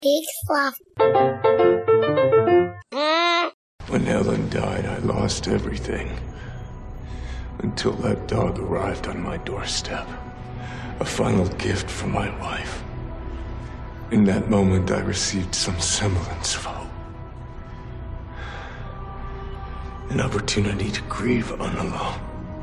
Big fluff. When Ellen died, I lost everything. Until that dog arrived on my doorstep. A final gift from my wife. In that moment, I received some semblance of hope. An opportunity to grieve unalone.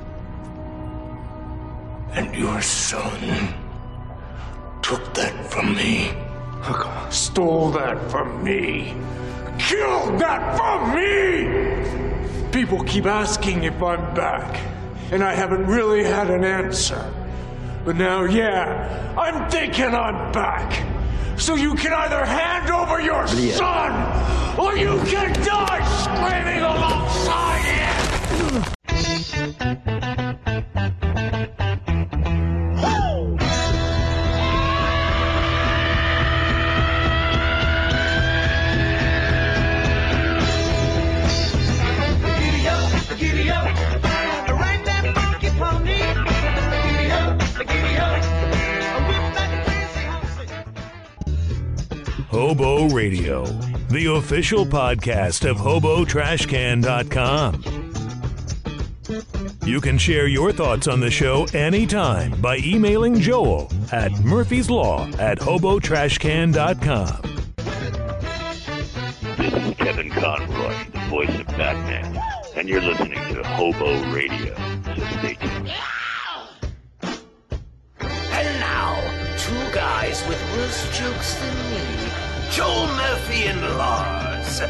And your son took that from me. Stole that from me. Killed that from me! People keep asking if I'm back, and I haven't really had an answer. But now, yeah, I'm thinking I'm back. So you can either hand over your son, or you can die screaming alongside him! Hobo Radio, the official podcast of HoboTrashCan.com. You can share your thoughts on the show anytime by emailing Joel at murphyslaw@HoboTrashCan.com. This is Kevin Conroy, the voice of Batman, and you're listening to Hobo Radio, so stay tuned. And now, two guys with worse jokes than me, Joel Murphy and Lars.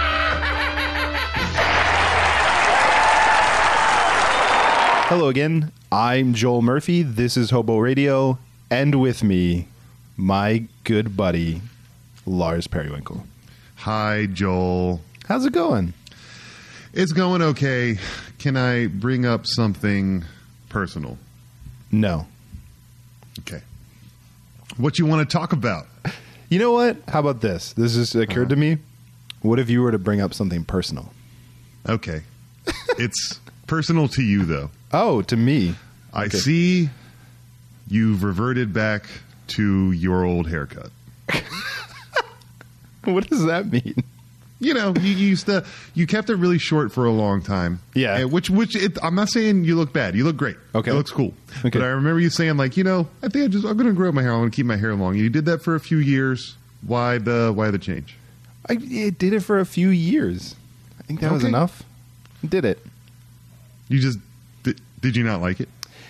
Hello again, I'm Joel Murphy, this is Hobo Radio, and with me, my good buddy, Lars Periwinkle. Hi, Joel. How's it going? It's going okay. Can I bring up something personal? No. Okay. What you want to talk about? You know what? How about this? This just occurred to me. What if you were to bring up something personal? Okay. It's personal to you, though. Oh, to me. I Okay. see you've reverted back to your old haircut. What does that mean? You know, you kept it really short for a long time. Yeah. I'm not saying you look bad. You look great. Okay. It looks cool. Okay. But I remember you saying, like, I'm going to grow my hair. I'm going to keep my hair long. You did that for a few years. Why the change? I did it for a few years. I think that was Okay. enough. I did it. You just did you not like it?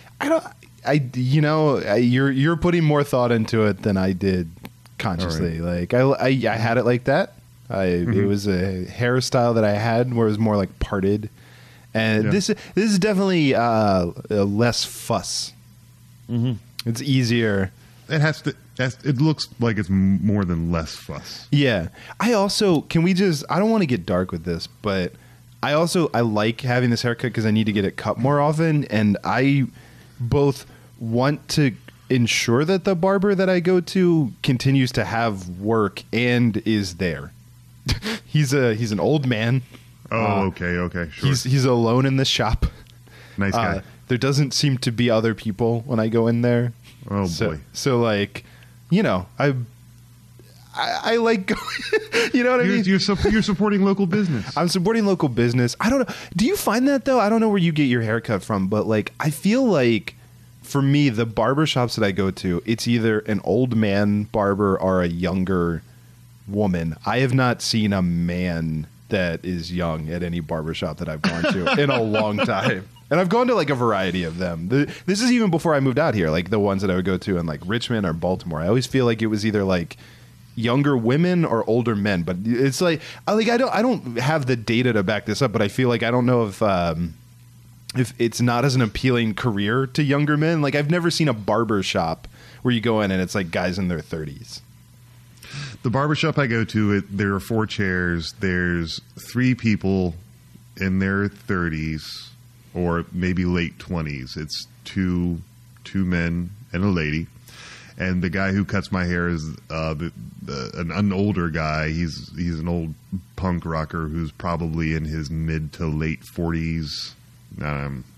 You're putting more thought into it than I did consciously. All right. Like I had it like that. It was a hairstyle that I had where it was more like parted, and Yeah. this is definitely less fuss. Mm-hmm. It's easier. It looks like it's more than less fuss. Yeah. I don't want to get dark with this, but I like having this haircut because I need to get it cut more often, and I both want to ensure that the barber that I go to continues to have work and is there. He's an old man. Oh, okay, sure. He's alone in the shop. Nice guy. There doesn't seem to be other people when I go in there. Oh boy. So like, I like going, you know what I mean? You're supporting local business. I'm supporting local business. I don't know. Do you find that though? I don't know where you get your haircut from, but like I feel like for me, the barber shops that I go to, it's either an old man barber or a younger woman. I have not seen a man that is young at any barbershop that I've gone to in a long time. And I've gone to like a variety of them. This is even before I moved out here, like the ones that I would go to in like Richmond or Baltimore. I always feel like it was either like younger women or older men, but it's like I don't have the data to back this up, but I feel like I don't know if it's not as an appealing career to younger men. Like I've never seen a barber shop where you go in and it's like guys in their 30s. The barbershop I go to, there are 4 chairs. There's 3 people in their 30s or maybe late 20s. It's two men and a lady. And the guy who cuts my hair is an older guy. He's an old punk rocker who's probably in his mid to late 40s.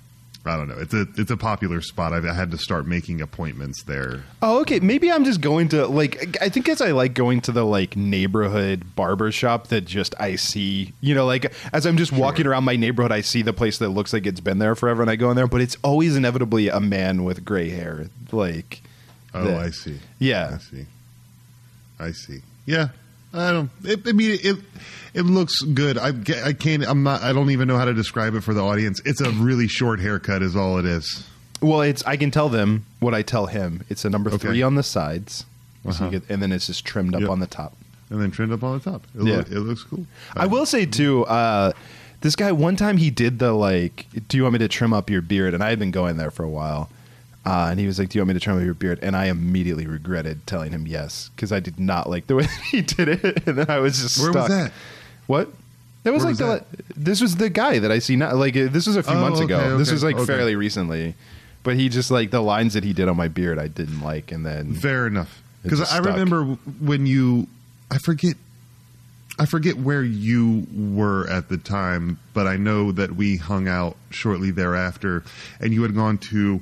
I don't know. It's a popular spot. I had to start making appointments there. Oh, okay. Maybe I'm just going to like. I think because I like going to the like neighborhood barber shop that just I see. You know, like as I'm just walking around my neighborhood, I see the place that looks like it's been there forever, and I go in there. But it's always inevitably a man with gray hair. Like, I see. Yeah, I see. Yeah. I don't. It looks good. I can't. I'm not. I don't even know how to describe it for the audience. It's a really short haircut, is all it is. Well, I can tell them what I tell him. It's a number 3 on the sides, so you get, and then it's just trimmed up on the top. And then trimmed up on the top. It looks cool. I will say too. This guy one time he did the like, do you want me to trim up your beard? And I had been going there for a while. And he was like, do you want me to trim up your beard? And I immediately regretted telling him yes, because I did not like the way he did it. And then I was just Where stuck. was that? What? That was this was the guy that I see now. Like, this was a few months ago. This was like fairly recently. But he just like the lines that he did on my beard I didn't like. And then. Fair enough. Because I remember when I forget where you were at the time, but I know that we hung out shortly thereafter, and you had gone to.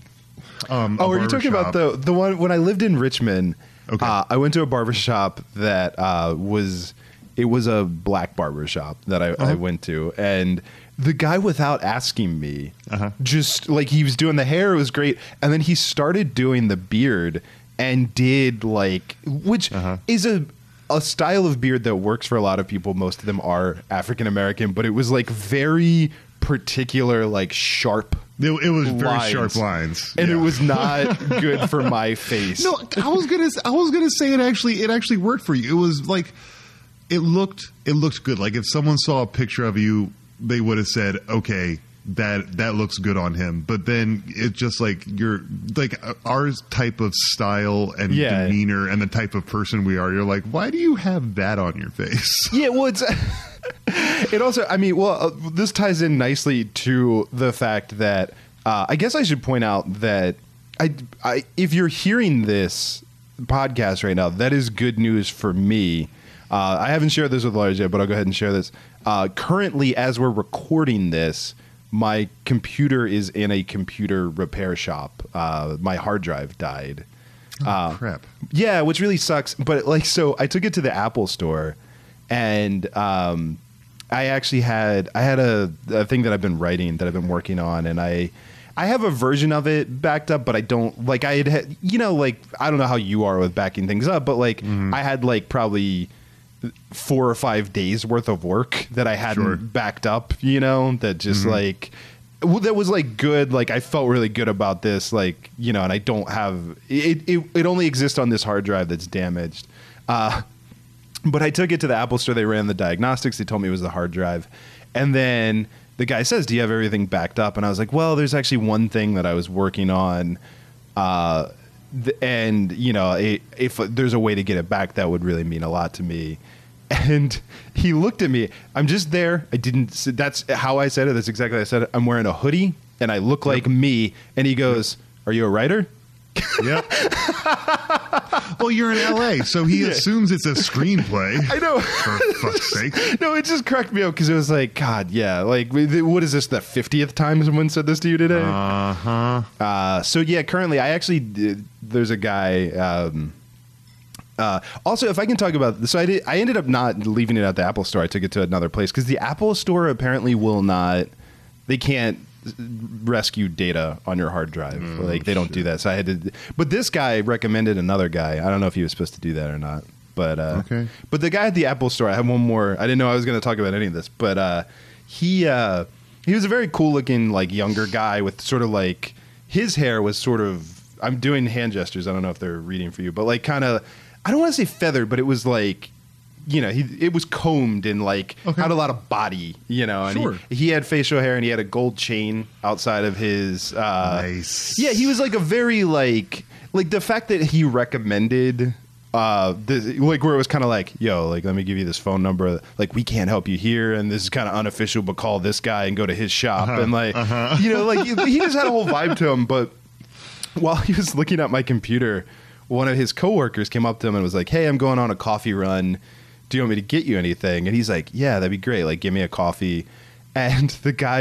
Are you talking about the one when I lived in Richmond? Okay. I went to a barbershop that was a black barbershop that I went to, and the guy, without asking me, just like he was doing the hair, it was great, and then he started doing the beard and did like, which is a style of beard that works for a lot of people. Most of them are African American, but it was like very particular, like sharp. It was very sharp lines, and it was not good for my face. No, I was gonna say it actually worked for you. It was like it looked good. Like if someone saw a picture of you, they would have said, "Okay, that looks good on him." But then it's just like you're like our type of style and demeanor and the type of person we are. You're like, why do you have that on your face? Yeah, well, it's. It also, I mean, this ties in nicely to the fact that I guess I should point out that if you're hearing this podcast right now, that is good news for me. I haven't shared this with Lars yet, but I'll go ahead and share this. Currently, as we're recording this, my computer is in a computer repair shop. My hard drive died. Crap. Yeah, which really sucks. But like, so I took it to the Apple store. And I actually had a thing that I've been writing that I've been working on, and I have a version of it backed up, but I don't like I had you know, like I don't know how you are with backing things up, but like I had like probably 4 or 5 days worth of work that I hadn't backed up, you know, that just like that was like good. Like I felt really good about this, like, you know, and I don't have it only exists on this hard drive that's damaged. But I took it to the Apple store. They ran the diagnostics. They told me it was the hard drive. And then the guy says, do you have everything backed up? And I was like, well, there's actually one thing that I was working on. And, you know, if there's a way to get it back, that would really mean a lot to me. And he looked at me. I'm just there. That's how I said it. That's exactly how I said it. I'm wearing a hoodie and I look like me. And he goes, are you a writer? Yep. Well, you're in LA, so he assumes it's a screenplay. I know. For fuck's sake. No, it just cracked me up because it was like, God, yeah. Like, what is this, the 50th time someone said this to you today? So, yeah, currently, I actually, there's a guy. Also, if I can talk about this, so I ended up not leaving it at the Apple store. I took it to another place because the Apple store apparently will not, they can't rescue data on your hard drive. Like they don't do that. So I had to, but this guy recommended another guy. I don't know if he was supposed to do that or not, but okay. But the guy at the Apple store, I have one more. I didn't know I was going to talk about any of this, but he was a very cool looking, like younger guy with sort of like his hair was sort of, I'm doing hand gestures. I don't know if they're reading for you, but like kind of, I don't want to say feathered, but it was like, you know, it was combed and like had a lot of body, you know, and he had facial hair and he had a gold chain outside of his. Nice. Yeah, he was like a very like the fact that he recommended this, like where it was kind of like, yo, like let me give you this phone number, like we can't help you here, and this is kind of unofficial, but call this guy and go to his shop and like you know, like he just had a whole vibe to him. But while he was looking at my computer, one of his coworkers came up to him and was like, hey, I'm going on a coffee run. Do you want me to get you anything? And he's like, yeah, that'd be great. Like, give me a coffee. And the guy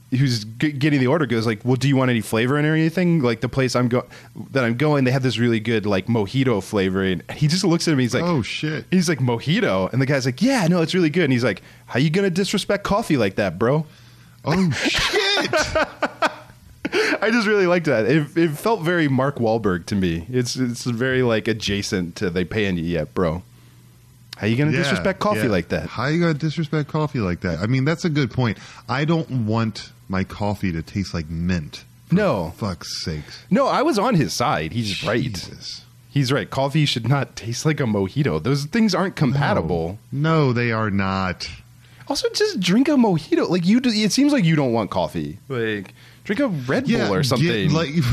who's getting the order goes like, well, do you want any flavor in or anything? Like the place I'm going, they have this really good like mojito flavoring. And he just looks at me. He's like, oh shit. He's like, mojito. And the guy's like, yeah, no, it's really good. And he's like, how you going to disrespect coffee like that, bro? Oh shit. I just really liked that. It felt very Mark Wahlberg to me. It's very like adjacent to they paying you yet, bro. How you going to disrespect coffee like that? How you going to disrespect coffee like that? I mean, that's a good point. I don't want my coffee to taste like mint. No. Fuck's sakes. No, I was on his side. He's right. Jesus. He's right. Coffee should not taste like a mojito. Those things aren't compatible. No, they are not. Also, just drink a mojito. Like you do, it seems like you don't want coffee. Like drink a Red Bull or something.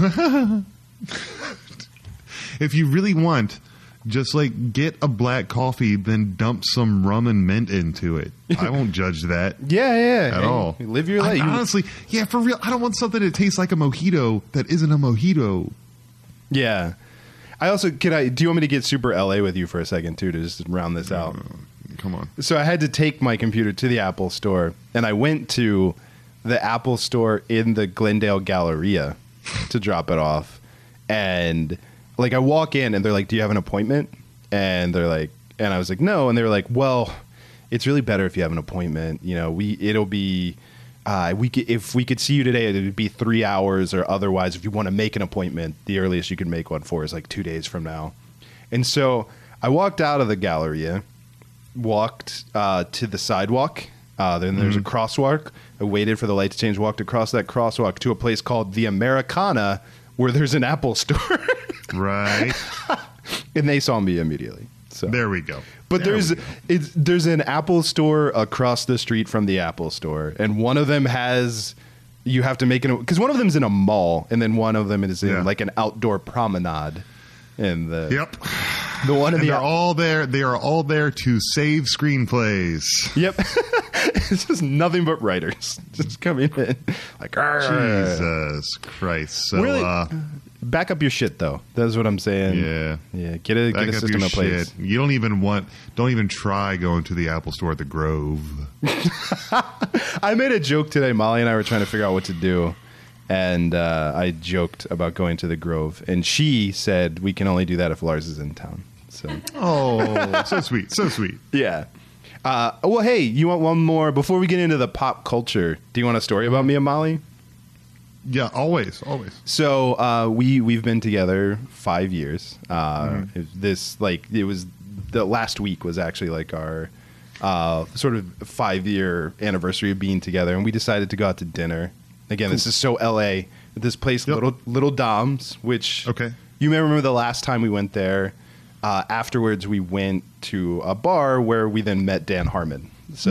If you really want, just like get a black coffee, then dump some rum and mint into it. I won't judge that. Yeah. At all. Live your life. Honestly, yeah, for real. I don't want something that tastes like a mojito that isn't a mojito. Yeah. I also do you want me to get super LA with you for a second too to just round this out? Come on. So I had to take my computer to the Apple store, and I went to the Apple store in the Glendale Galleria to drop it off. And like I walk in and they're like, do you have an appointment? And they're like, and I was like, no. And they were like, well, it's really better if you have an appointment. You know, it'll be, if we could see you today, it would be 3 hours, or otherwise, if you want to make an appointment, the earliest you can make one for is like 2 days from now. And so I walked out of the Galleria, walked to the sidewalk. Then there's a crosswalk. I waited for the light to change, walked across that crosswalk to a place called the Americana, where there's an Apple store. Right. And they saw me immediately. So there we go. But there's an Apple store across the street from the Apple store, and one of them has, you have to make because one of them's in a mall, and then one of them is in like an outdoor promenade. And the one in the they're all there. They are all there to save screenplays. Yep. It's just nothing but writers just coming in like, Jesus Christ. So really, back up your shit though. That's what I'm saying. Yeah. Get a system in place. Shit. You don't even try going to the Apple store at the Grove. I made a joke today. Molly and I were trying to figure out what to do. And I joked about going to the Grove, and she said we can only do that if Lars is in town. So, so sweet, so sweet. Yeah. Well, hey, you want one more before we get into the pop culture? Do you want a story about me and Molly? Yeah, always. So we've been together 5 years. It was the last week was actually like our sort of 5-year anniversary of being together, and we decided to go out to dinner. Again, This is so LA. This place, Little Dom's, which you may remember the last time we went there. Afterwards, we went to a bar where we then met Dan Harmon. So,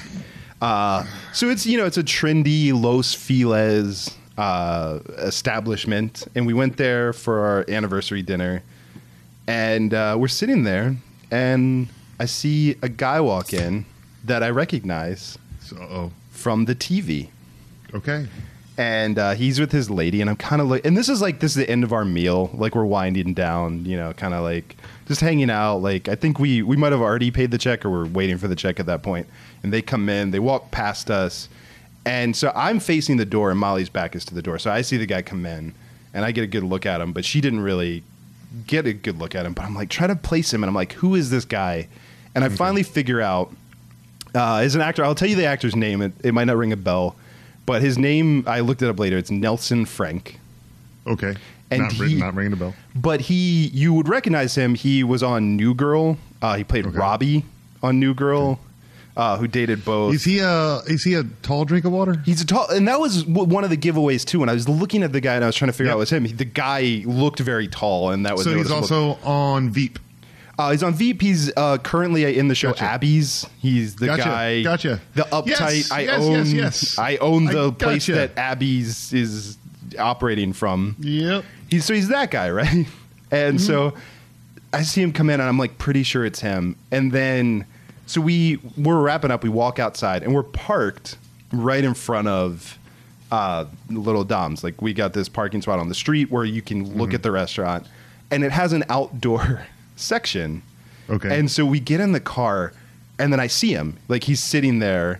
so it's it's a trendy Los Feliz establishment, and we went there for our anniversary dinner. And we're sitting there, and I see a guy walk in that I recognize from the TV. Okay. And he's with his lady, and I'm kind of like, and this is the end of our meal. Like we're winding down, kind of like just hanging out. Like I think we might have already paid the check, or we're waiting for the check at that point. And they come in, they walk past us. And so I'm facing the door, and Molly's back is to the door. So I see the guy come in, and I get a good look at him, but she didn't really get a good look at him. But I'm like, try to place him, and I'm like, who is this guy? And I finally figure out, as an actor, I'll tell you the actor's name. It might not ring a bell. But his name, I looked it up later. It's Nelson Frank. Okay. And not ringing a bell. But you would recognize him. He was on New Girl. He played Robbie on New Girl, who dated both. Is he a tall drink of water? He's a tall, and that was one of the giveaways too. When I was looking at the guy and I was trying to figure out it was him, the guy looked very tall, and that was so. He's also on Veep. He's on Veep. He's currently in the show Abby's. He's the guy. Gotcha. The uptight. I own the place that Abby's is operating from. Yep. He's that guy, right? And so I see him come in, and I'm like pretty sure it's him. And then so we're wrapping up. We walk outside, and we're parked right in front of Little Dom's. Like we got this parking spot on the street where you can look at the restaurant, and it has an outdoor section. Okay. And so we get in the car, and then I see him. Like he's sitting there,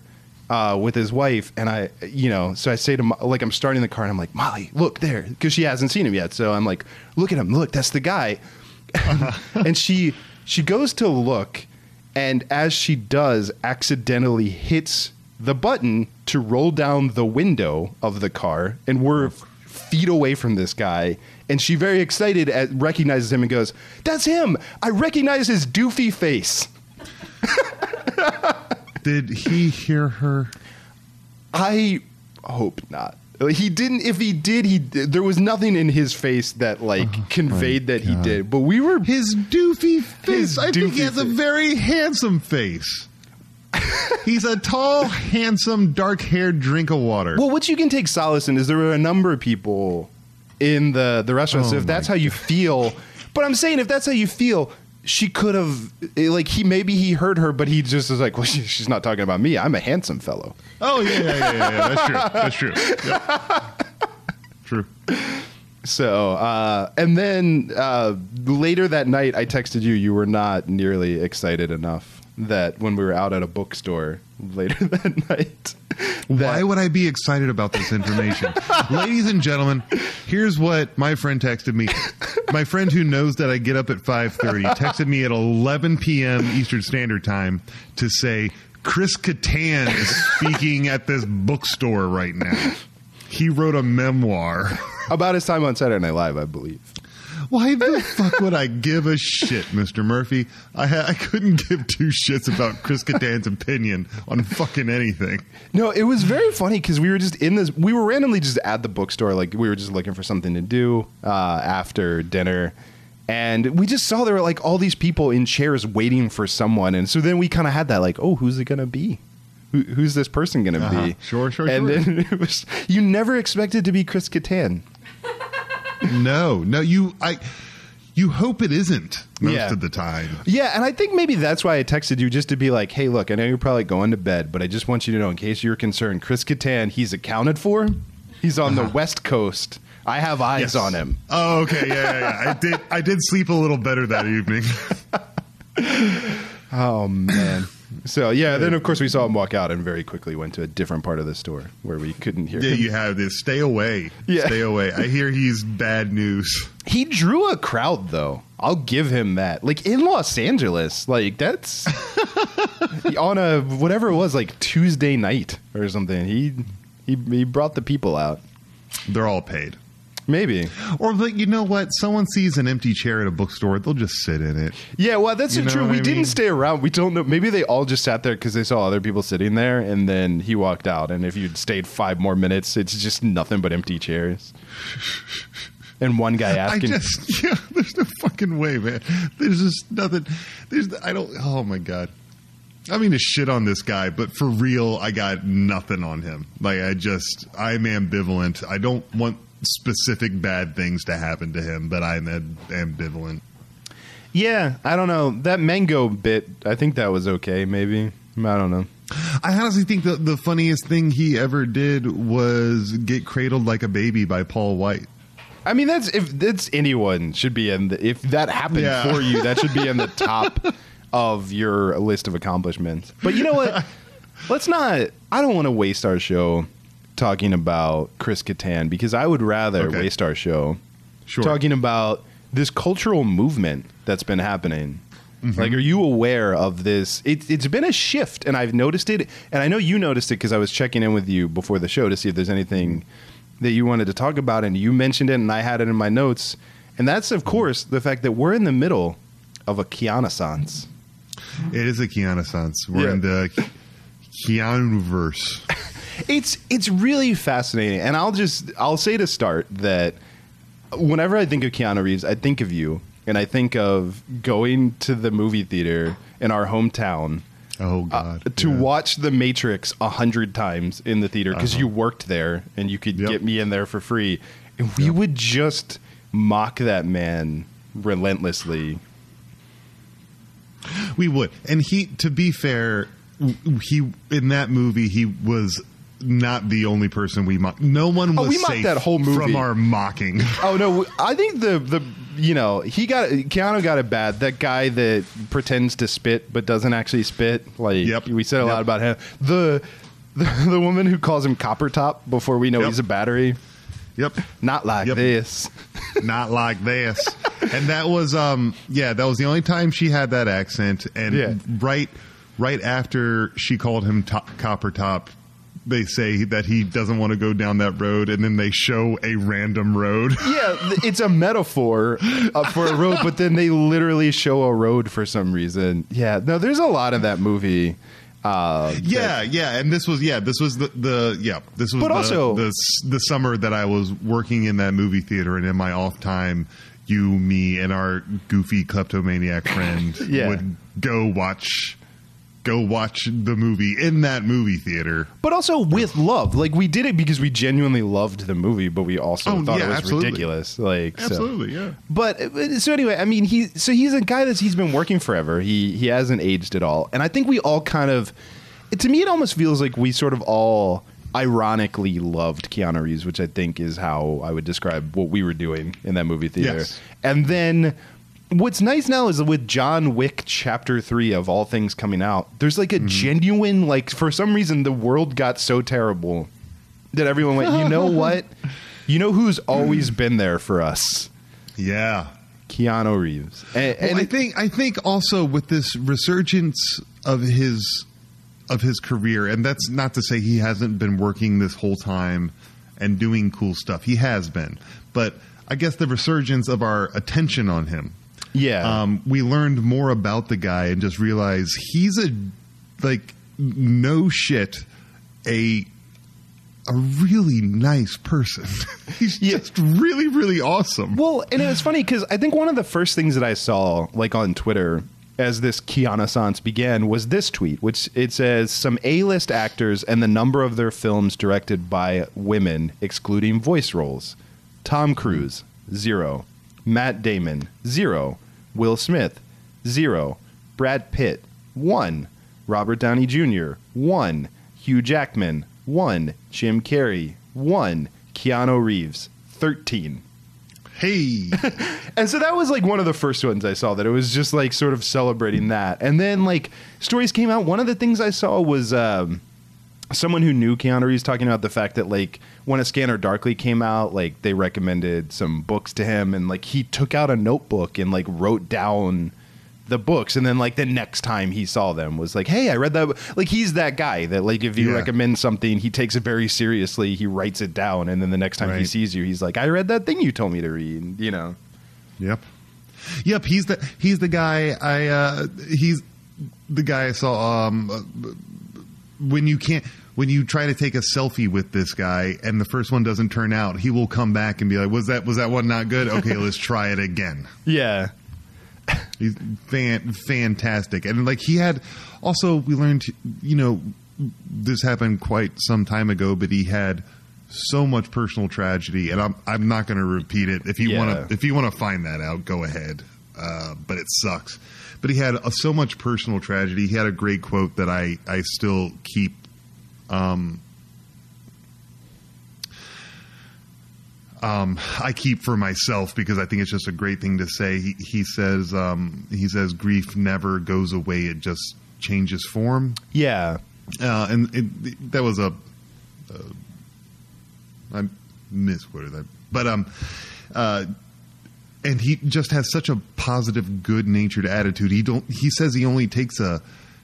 with his wife, and so I say to like I'm starting the car, and I'm like, Molly, look there, because she hasn't seen him yet. So I'm like, look at him, look, that's the guy. And she goes to look, and as she does, accidentally hits the button to roll down the window of the car, and we're feet away from this guy. And she, very excited, recognizes him and goes, "That's him! I recognize his doofy face." Did he hear her? I hope not. He didn't. If he did, there was nothing in his face that conveyed that he did. But we were his doofy face. I think he has a face. very handsome face. He's a tall, handsome, dark-haired drink of water. Well, what you can take solace in is there were a number of people in the restaurant. So if that's how you feel, but I'm saying if that's how you feel, she could have maybe he heard her, but he just was like, well, she's not talking about me. I'm a handsome fellow. Oh yeah. That's true. Yep. True. So and then later that night, I texted you. You were not nearly excited enough that when we were out at a bookstore later that night. Why would I be excited about this information? Ladies and gentlemen, here's what my friend texted me. My friend who knows that I get up at 5:30 texted me at 11 p.m. Eastern Standard Time to say, Chris Kattan is speaking at this bookstore right now. He wrote a memoir. About his time on Saturday Night Live, I believe. Why the fuck would I give a shit, Mr. Murphy? I couldn't give two shits about Chris Kattan's opinion on fucking anything. No, it was very funny because we were randomly just at the bookstore. Like, we were just looking for something to do after dinner. And we just saw there were like all these people in chairs waiting for someone. And so then we kind of had that like, oh, who's it going to be? Who's this person going to be? Sure. And then it was, you never expected to be Chris Kattan. No, you hope it isn't most of the time. Yeah, and I think maybe that's why I texted you, just to be like, hey, look, I know you're probably going to bed, but I just want you to know, in case you're concerned, Chris Kattan, he's accounted for. He's on the West Coast. I have eyes on him. Oh, okay, yeah. I did sleep a little better that evening. Oh, man. So, yeah, then, of course, we saw him walk out and very quickly went to a different part of the store where we couldn't hear him. Yeah, you have this. Stay away. Yeah. Stay away. I hear he's bad news. He drew a crowd, though. I'll give him that. Like, in Los Angeles, like, that's on a, whatever it was, like, Tuesday night or something. He brought the people out. They're all paid. Maybe. Or, like, you know what? Someone sees an empty chair at a bookstore, they'll just sit in it. Yeah, well, that's true. We didn't mean? stay around. We don't know. Maybe they all just sat there because they saw other people sitting there, and then he walked out. And if you'd stayed 5 more minutes, it's just nothing but empty chairs. And one guy asking... there's no fucking way, man. There's just nothing. Oh, my God. I mean to shit on this guy, but for real, I got nothing on him. Like, I'm ambivalent. I don't want specific bad things to happen to him, but I'm ambivalent. Yeah, I don't know. That mango bit, I think that was okay, maybe. I don't know. I honestly think the funniest thing he ever did was get cradled like a baby by Paul White. I mean, that's anyone should be in if that happened for you, that should be in the top of your list of accomplishments. But you know what? I don't want to waste our show talking about Chris Kattan, because I would rather waste our show talking about this cultural movement that's been happening. Mm-hmm. Like, are you aware of this? It's been a shift, and I've noticed it, and I know you noticed it because I was checking in with you before the show to see if there's anything that you wanted to talk about, and you mentioned it, and I had it in my notes, and that's, of course, the fact that we're in the middle of a Keanu-sance. It is a Keanu-sance. We're in the Keanu-verse. It's really fascinating, and I'll say to start that whenever I think of Keanu Reeves, I think of you, and I think of going to the movie theater in our hometown. Oh God! To watch The Matrix 100 times in the theater because you worked there and you could get me in there for free, and we would just mock that man relentlessly. We would, and to be fair, he in that movie he was not the only person we mocked. No one was safe that whole movie from our mocking. Oh no, I think Keanu got it bad. That guy that pretends to spit but doesn't actually spit. Like we said a lot about him. The The woman who calls him Copper Top before we know Yep. he's a battery. Yep. Not like Yep. this. Not like this. And that was that was the only time she had that accent. And Yeah. right after she called him Copper Top, they say that he doesn't want to go down that road, and then they show a random road. Yeah, it's a metaphor for a road, but then they literally show a road for some reason. Yeah, no, there's a lot of that movie. And this was But also- the summer that I was working in that movie theater, and in my off time, you, me, and our goofy kleptomaniac friend Yeah. would go watch the movie in that movie theater. But also with love. Like, we did it because we genuinely loved the movie, but we also thought it was absolutely. ridiculous. Like, Absolutely, so. yeah. But so anyway, I mean, he's a guy he's been working forever. He hasn't aged at all, and I think we all kind of, to me, it almost feels like we sort of all ironically loved Keanu Reeves, which I think is how I would describe what we were doing in that movie theater. Yes. And then what's nice now is with John Wick Chapter 3 of all things coming out, there's like a genuine, like, for some reason the world got so terrible that everyone went, you know what? You know who's always been there for us? Yeah. Keanu Reeves. And I think also with this resurgence of his career, and that's not to say he hasn't been working this whole time and doing cool stuff. He has been. But I guess the resurgence of our attention on him. yeah. We learned more about the guy and just realized he's a really nice person. He's just really, really awesome. Well, and it was funny because I think one of the first things that I saw, like on Twitter, as this Keanu-sance began, was this tweet, which it says, some A-list actors and the number of their films directed by women, excluding voice roles. Tom Cruise, 0. Matt Damon, 0. Will Smith, 0. Brad Pitt, 1. Robert Downey Jr., 1. Hugh Jackman, 1. Jim Carrey, 1. Keanu Reeves, 13. Hey. And so that was like one of the first ones I saw, that it was just like sort of celebrating that. And then like stories came out. One of the things I saw was someone who knew Keanu Reeves talking about the fact that like when A Scanner Darkly came out, like they recommended some books to him, and like he took out a notebook and like wrote down the books, and then like the next time he saw them was like, hey, I read that. Like he's that guy that like if you recommend something, he takes it very seriously, he writes it down, and then the next time he sees you, he's like, I read that thing you told me to read, you know. Yep. He's the guy he's the guy I saw when you try to take a selfie with this guy and the first one doesn't turn out, he will come back and be like, was that one not good? Okay, let's try it again. Yeah. He's fantastic. And like he had also, we learned, you know, this happened quite some time ago, but he had so much personal tragedy, and I'm not going to repeat it. If you want to find that out, go ahead. But it sucks. But he had so much personal tragedy. He had a great quote that I still keep. I keep for myself because I think it's just a great thing to say. He says grief never goes away; it just changes form. Yeah, that was I misquoted that, but and he just has such a positive, good-natured attitude. He says he only takes a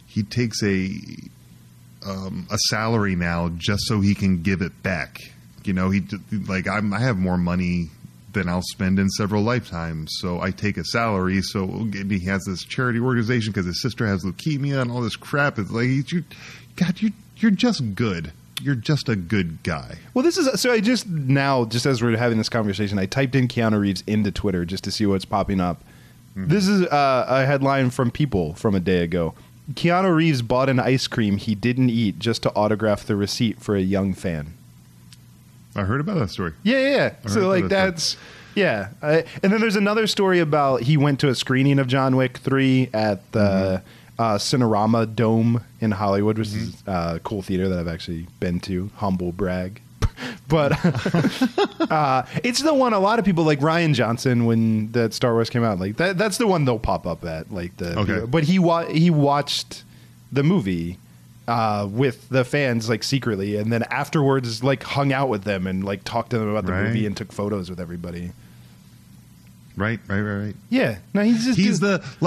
salary now just so he can give it back. You know, I have more money than I'll spend in several lifetimes, so I take a salary. So he has this charity organization because his sister has leukemia and all this crap. It's like, you're just good. You're just a good guy. Well, this is so. Just as we're having this conversation, I typed in Keanu Reeves into Twitter just to see what's popping up. Mm-hmm. This is a headline from People from a day ago. Keanu Reeves bought an ice cream he didn't eat just to autograph the receipt for a young fan. I heard about that story. Yeah. So like that's yeah. And then there's another story about he went to a screening of John Wick 3 at the Cinerama Dome in Hollywood, which is a cool theater that I've actually been to. Humble brag. But it's the one a lot of people like Ryan Johnson when that Star Wars came out, like that's the one they'll pop up at, like the. Okay. But he watched the movie with the fans, like secretly, and then afterwards like hung out with them and like talked to them about the movie and took photos with everybody. Right. Yeah, no, he's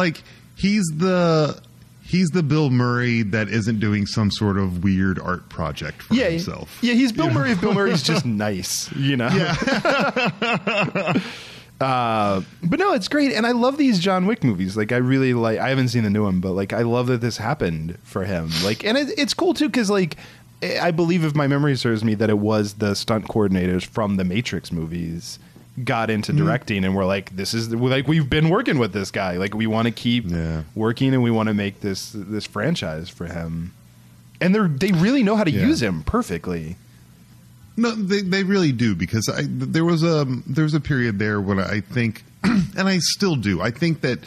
the Bill Murray that isn't doing some sort of weird art project for himself. Yeah, he's Bill Murray if Bill Murray's just nice, you know. Yeah. But no, it's great, and I love these John Wick movies. Like, I really like. I haven't seen the new one, but like, I love that this happened for him. Like, and it's cool too because like, I believe if my memory serves me that it was the stunt coordinators from the Matrix movies got into directing and were like, this is like, we've been working with this guy. Like, we want to keep working and we want to make this franchise for him. And they really know how to use him perfectly. No, they really do, because there was a period there when I think, and I still do, I think that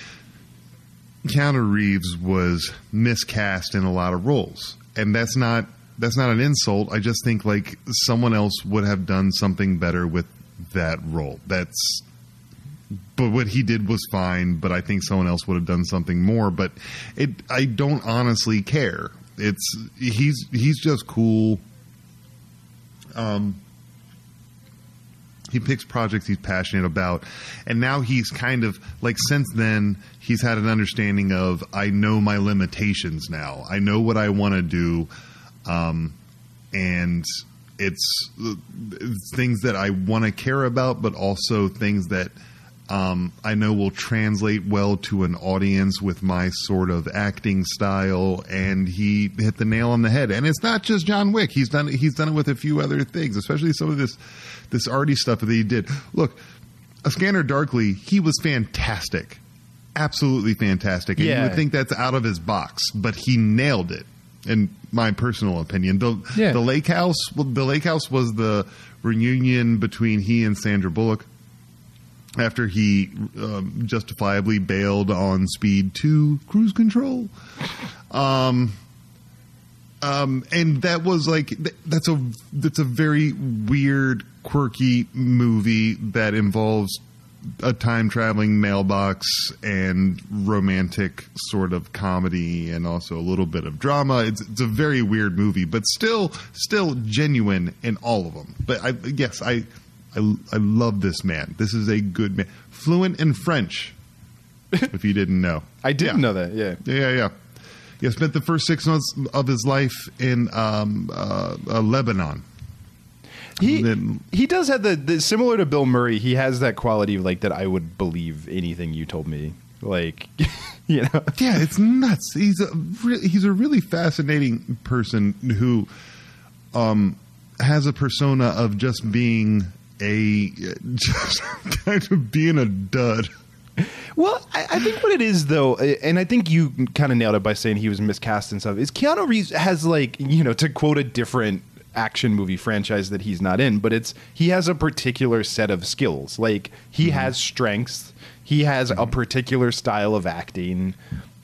Keanu Reeves was miscast in a lot of roles, and that's not an insult. I just think like someone else would have done something better with that role. But what he did was fine, but I think someone else would have done something more. But I don't honestly care. He's just cool. He picks projects he's passionate about, and now he's kind of like, since then he's had an understanding of, I know my limitations now. I know what I want to do, and it's things that I want to care about, but also things that I know will translate well to an audience with my sort of acting style, and he hit the nail on the head. And it's not just John Wick. He's done it with a few other things, especially some of this arty stuff that he did. Look, A Scanner Darkly, he was fantastic. Absolutely fantastic. And you would think that's out of his box, but he nailed it, in my personal opinion. The Lake House was the reunion between he and Sandra Bullock after he justifiably bailed on Speed 2 Cruise Control. And that was like, that's a very weird, quirky movie that involves a time-traveling mailbox and romantic sort of comedy and also a little bit of drama. It's a very weird movie, but still genuine in all of them. But I love this man. This is a good man. Fluent in French, if you didn't know. I didn't know that, yeah. Yeah. He spent the first 6 months of his life in Lebanon. He does have the similar to Bill Murray, he has that quality of like, that I would believe anything you told me. Like, you know. Yeah, it's nuts. He's a really fascinating person who has a persona of just being just kind of being a dud. Well, I think what it is, though, and I think you kind of nailed it by saying he was miscast and stuff, is Keanu Reeves has, like, you know, to quote a different action movie franchise that he's not in, but he has a particular set of skills. Like, he has strengths. He has a particular style of acting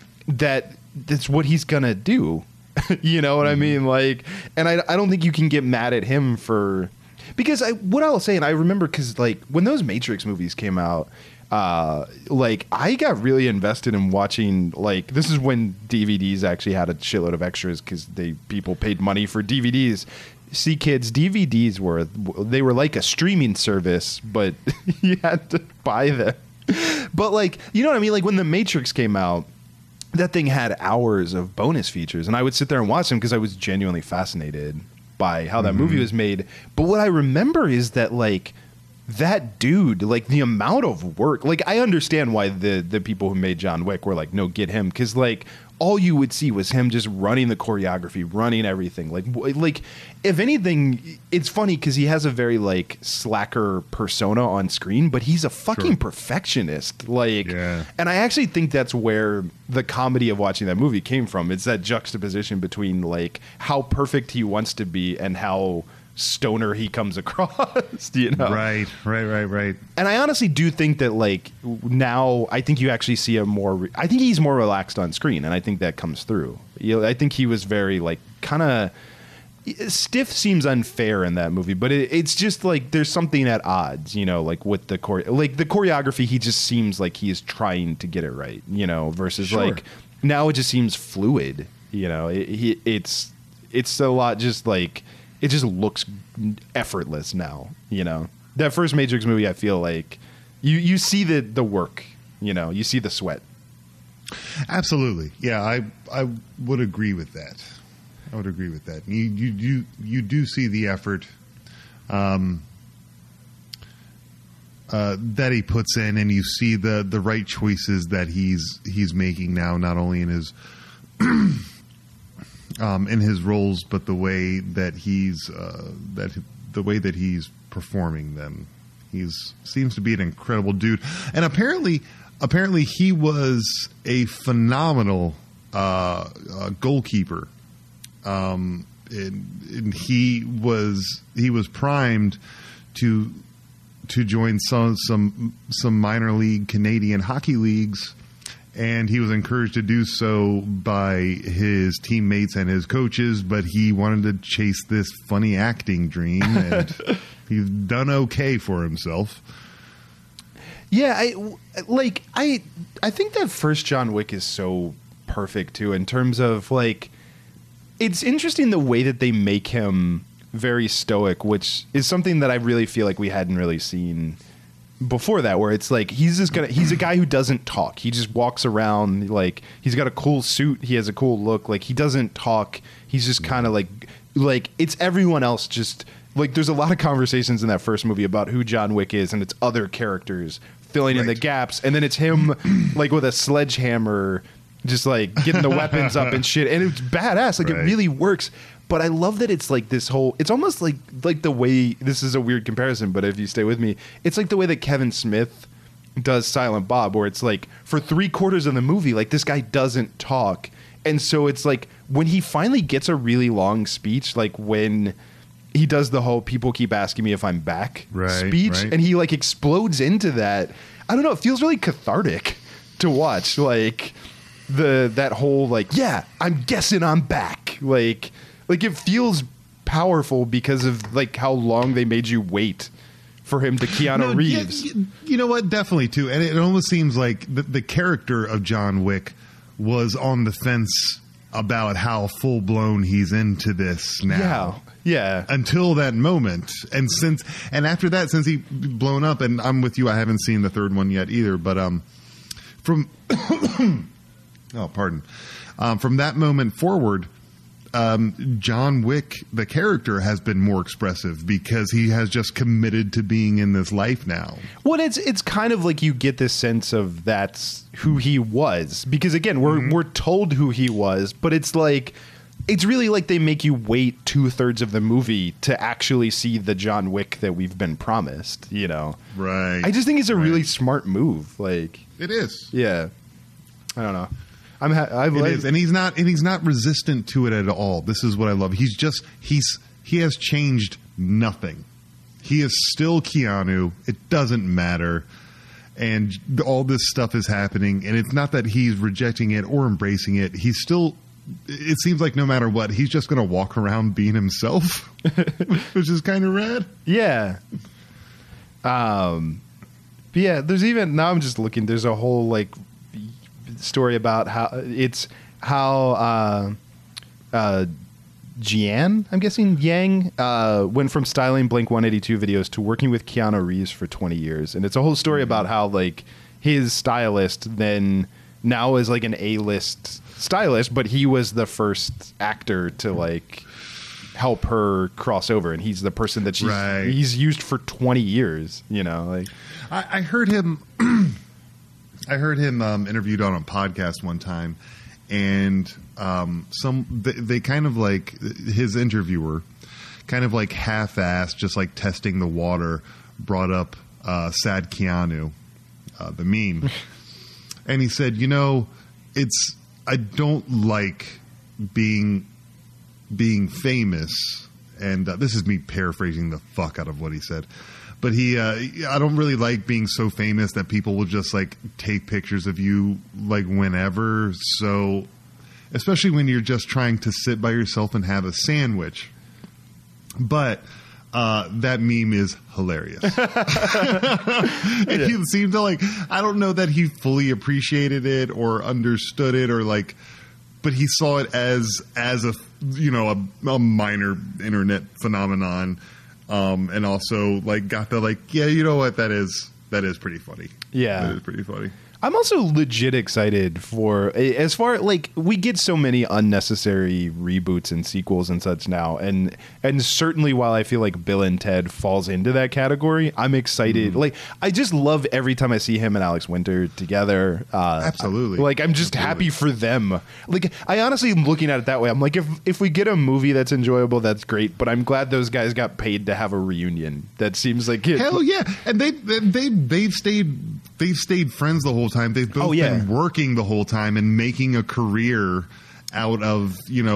that's what he's going to do. You know what I mean? Like, and I don't think you can get mad at him for... Because what I'll say, and I remember, because like when those Matrix movies came out, like I got really invested in watching. Like, this is when DVDs actually had a shitload of extras because people paid money for DVDs. See, kids, DVDs were like a streaming service, but you had to buy them. But like, you know what I mean? Like when the Matrix came out, that thing had hours of bonus features, and I would sit there and watch them because I was genuinely fascinated by how that movie was made. But what I remember is that like that dude, like the amount of work, like I understand why the people who made John Wick were like, no, get him, because like all you would see was him just running the choreography, running everything. Like if anything, it's funny because he has a very like slacker persona on screen, but he's a fucking perfectionist. Like, and I actually think that's where the comedy of watching that movie came from. It's that juxtaposition between like how perfect he wants to be and how stoner he comes across, you know? Right. And I honestly do think that like now I think you actually see I think he's more relaxed on screen, and I think that comes through. You know, I think he was very like kind of stiff, seems unfair in that movie, but it's just like there's something at odds, you know, like with the choreography, he just seems like he is trying to get it right, you know, versus like now it just seems fluid. You know, it's a lot just like it just looks effortless now. You know, that first Matrix movie, I feel like you see the work. You know, you see the sweat. Absolutely, yeah. I would agree with that. I would agree with that. You do see the effort that he puts in, and you see the right choices that he's making now, not only in his in his roles, but the way that he's performing them. Seems to be an incredible dude, and apparently he was a phenomenal goalkeeper. And he was primed to join some minor league Canadian hockey leagues, and he was encouraged to do so by his teammates and his coaches, but he wanted to chase this funny acting dream, and he's done okay for himself. Yeah, I think that first John Wick is so perfect too, in terms of like, it's interesting the way that they make him very stoic, which is something that I really feel like we hadn't really seen before that, where it's like he's a guy who doesn't talk. He just walks around, like he's got a cool suit, he has a cool look, like he doesn't talk. He's just kind of like it's everyone else. Just like there's a lot of conversations in that first movie about who John Wick is, and it's other characters filling in the gaps, and then it's him like with a sledgehammer just like getting the weapons up and shit, and it's badass. Like it really works. But I love that it's like this whole, it's almost like the way, this is a weird comparison, but if you stay with me, it's like the way that Kevin Smith does Silent Bob, where it's like for 3/4 of the movie, like this guy doesn't talk. And so it's like when he finally gets a really long speech, like when he does the whole people keep asking me if I'm back speech, and he like explodes into that. I don't know, it feels really cathartic to watch. Like that whole like, yeah, I'm guessing I'm back. Like it feels powerful because of like how long they made you wait for him to Keanu Reeves. Yeah, you know what? Definitely too. And it almost seems like the character of John Wick was on the fence about how full blown he's into this now. Yeah. Until that moment. And after that, since he blown up, and I'm with you, I haven't seen the third one yet either, but from from that moment forward, John Wick, the character, has been more expressive because he has just committed to being in this life now. Well, it's kind of like you get this sense of that's who he was, because again, we're told who he was, but it's like it's really like they make you wait 2/3 of the movie to actually see the John Wick that we've been promised. You know, right? I just think it's a really smart move. Like it is. Yeah, I don't know. It is, and he's not resistant to it at all. This is what I love. He has changed nothing. He is still Keanu. It doesn't matter, and all this stuff is happening. And it's not that he's rejecting it or embracing it. He's still. It seems like no matter what, he's just going to walk around being himself, which is kind of rad. Yeah. But yeah, there's even now. I'm just looking. There's a whole like story about how Jian, I'm guessing Yang, went from styling Blink-182 videos to working with Keanu Reeves for 20 years. And it's a whole story about how like his stylist then now is like an A-list stylist, but he was the first actor to like help her cross over, and he's the person that he's used for 20 years, you know. Like I heard him interviewed on a podcast one time, and they kind of like his interviewer kind of like half-assed, just like testing the water, brought up Sad Keanu, the meme. And he said, you know, I don't like being famous. And this is me paraphrasing the fuck out of what he said. But I don't really like being so famous that people will just like take pictures of you like whenever. So, especially when you're just trying to sit by yourself and have a sandwich. But that meme is hilarious. And he seemed to like, I don't know that he fully appreciated it or understood it or like but he saw it as a a minor internet phenomenon, and also like got the like, yeah, you know what, that is pretty funny. Yeah, that is pretty funny. I'm also legit excited for, as far like we get so many unnecessary reboots and sequels and such now, and certainly while I feel like Bill and Ted falls into that category, I'm excited. Like I just love every time I see him and Alex Winter together. Absolutely. I'm just happy for them. Like I honestly am looking at it that way. I'm like, if we get a movie that's enjoyable, that's great. But I'm glad those guys got paid to have a reunion. That seems like it. Hell yeah, and they've stayed friends the whole time. They've both been working the whole time and making a career out of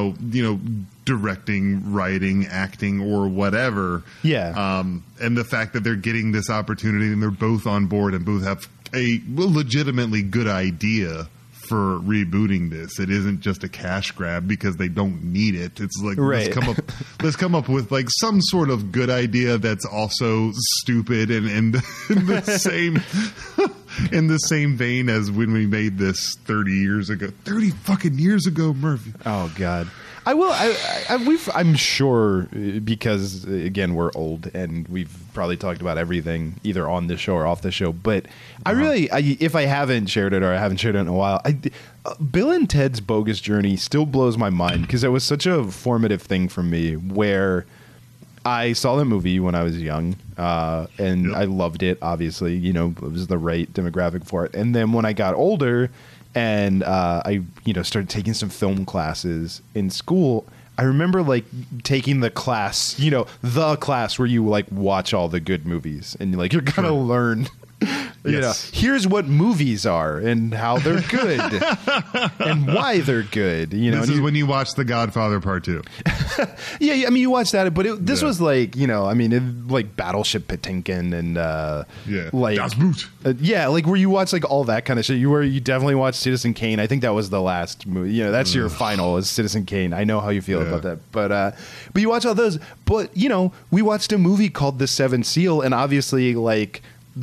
directing, writing, acting, or whatever. Yeah. And the fact that they're getting this opportunity and they're both on board and both have a legitimately good idea for rebooting this. It isn't just a cash grab because they don't need it. It's like, let's come up with like some sort of good idea that's also stupid and in the same in the same vein as when we made this 30 fucking years ago, Murphy. Oh God. I will. I'm sure, because again we're old and we've probably talked about everything either on the show or off the show. But if I haven't shared it or I haven't shared it in a while, Bill and Ted's Bogus Journey still blows my mind because it was such a formative thing for me. Where I saw the movie when I was young, and I loved it. Obviously, it was the right demographic for it. And then when I got older. And I started taking some film classes in school. I remember like taking the class, the class where you like watch all the good movies and you're gonna learn. Here's what movies are and how they're good and why they're good. This is when you watch The Godfather Part 2. Yeah, I mean, you watched that, but this was like, like Battleship Potemkin and like Das Boot. Like where you watch like all that kind of shit. You definitely watched Citizen Kane. I think that was the last movie. That's your final is Citizen Kane. I know how you feel about that, but you watch all those. But we watched a movie called The Seventh Seal, and obviously like.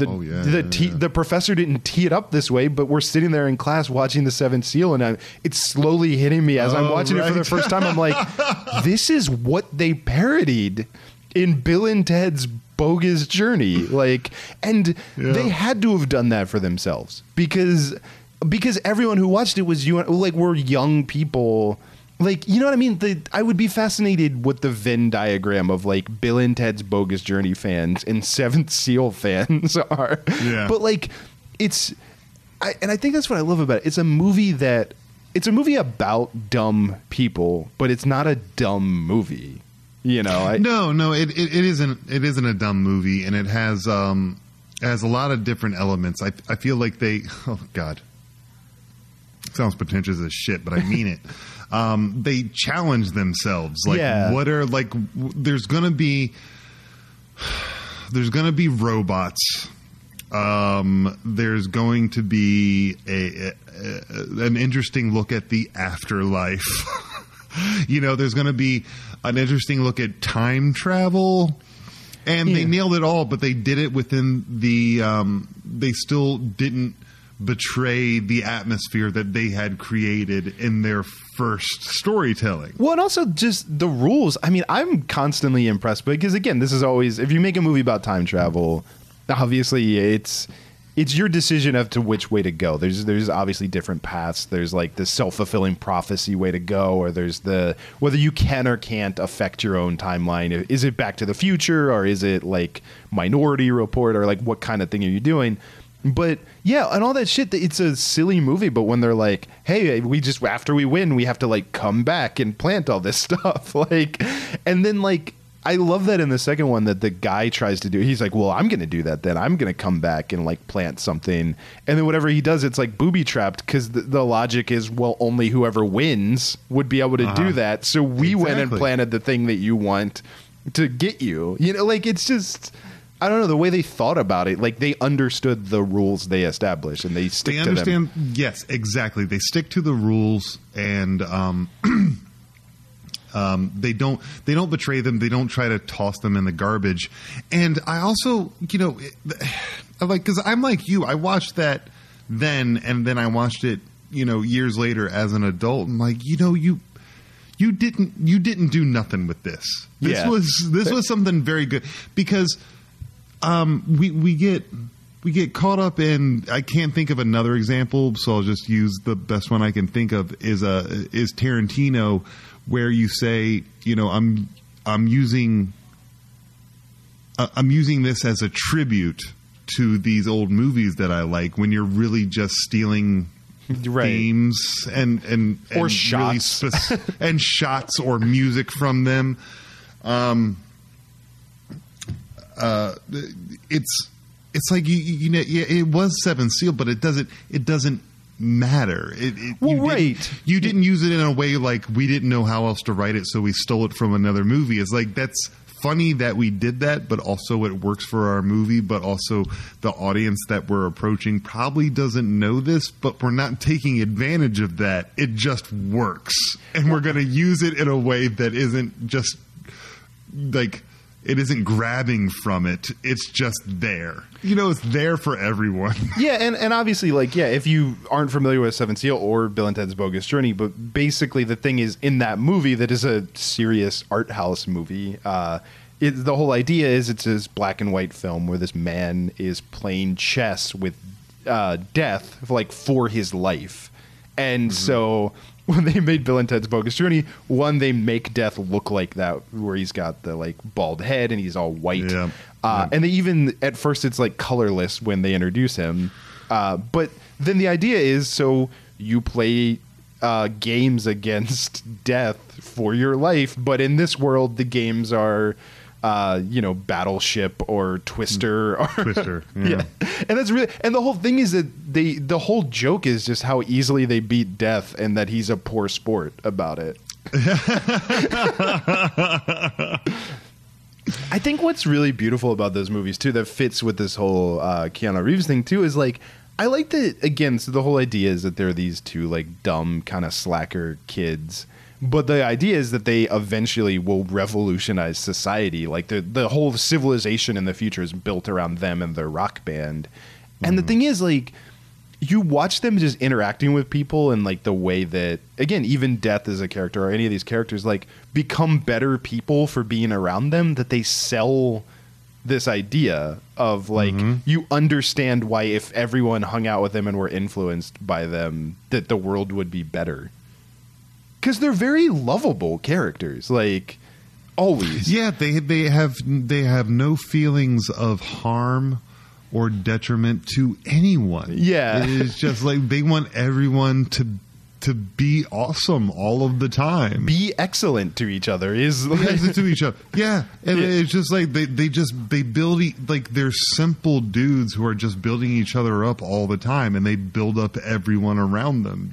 The professor didn't tee it up this way, but we're sitting there in class watching The Seventh Seal, and it's slowly hitting me as I'm watching it for the first time. I'm like, this is what they parodied in Bill and Ted's Bogus Journey. Like, and they had to have done that for themselves because everyone who watched it was we're young people. Like, you know what I mean? I would be fascinated what the Venn diagram of like Bill and Ted's Bogus Journey fans and Seventh Seal fans are. Yeah. But like, I think that's what I love about it. It's a movie about dumb people, but it's not a dumb movie. No, it isn't a dumb movie, and it has a lot of different elements. I feel like oh God, sounds pretentious as shit, but I mean it. They challenge themselves. Like, what are like? There's gonna be robots. There's going to be an interesting look at the afterlife. There's going to be an interesting look at time travel. And they nailed it all, but they did it within the. They still didn't betray the atmosphere that they had created in their first storytelling. Well, and also just the rules. I mean, I'm constantly impressed because, again, this is always, if you make a movie about time travel, obviously it's your decision as to which way to go. There's obviously different paths. There's like the self-fulfilling prophecy way to go, or there's the whether you can or can't affect your own timeline. Is it Back to the Future, or is it like Minority Report, or like what kind of thing are you doing? But yeah, and all that shit, it's a silly movie, but when they're like, hey, after we win, we have to like come back and plant all this stuff. Like, and then like, I love that in the second one that the guy tries to do, he's like, well, I'm going to do that then. I'm going to come back and like plant something. And then whatever he does, it's like booby trapped because the logic is, well, only whoever wins would be able to do that. So we went and planted the thing that you want to get you. Like it's just... I don't know, the way they thought about it, like they understood the rules they established and they stick to them. Yes, exactly. They stick to the rules and they don't betray them. They don't try to toss them in the garbage. And I also, because I'm like you, I watched that then, and then I watched it years later as an adult, I'm like, you didn't do nothing with this. This was something very good, because we get caught up in, I can't think of another example, so I'll just use the best one I can think of is Tarantino, where you say, I'm using this as a tribute to these old movies that I like, when you're really just stealing themes and or shots really and shots or music from them. It's like it was Seventh Seal, but it doesn't matter. You didn't use it in a way like we didn't know how else to write it, so we stole it from another movie. It's like, that's funny that we did that, but also it works for our movie, but also the audience that we're approaching probably doesn't know this, but we're not taking advantage of that. It just works, and we're going to use it in a way that isn't just like, it isn't grabbing from it. It's just there. It's there for everyone. Yeah, and obviously, if you aren't familiar with Seventh Seal or Bill and Ted's Bogus Journey, but basically the thing is, in that movie that is a serious art house movie, the whole idea is it's this black and white film where this man is playing chess with death for his life. And so when they made Bill and Ted's Bogus Journey, one, they make death look like that, where he's got the bald head and he's all white. Yeah. And they even, at first, it's colorless when they introduce him. But then the idea is, so you play games against death for your life, but in this world, the games are Battleship or Twister. Twister, yeah. And that's really, and the whole thing is that the whole joke is just how easily they beat death, and that he's a poor sport about it. I think what's really beautiful about those movies too, that fits with this whole Keanu Reeves thing too, is I like that, again, so the whole idea is that there are these two dumb kind of slacker kids. But the idea is that they eventually will revolutionize society. The whole civilization in the future is built around them and their rock band. And the thing is, you watch them just interacting with people, and the way that, again, even Death as a character or any of these characters, become better people for being around them, that they sell this idea of you understand why if everyone hung out with them and were influenced by them, that the world would be better. Because they're very lovable characters, always. Yeah, they have no feelings of harm or detriment to anyone. Yeah, it's just they want everyone to be awesome all of the time. Be excellent to each other to each other. Yeah, and it's just they build they're simple dudes who are just building each other up all the time, and they build up everyone around them.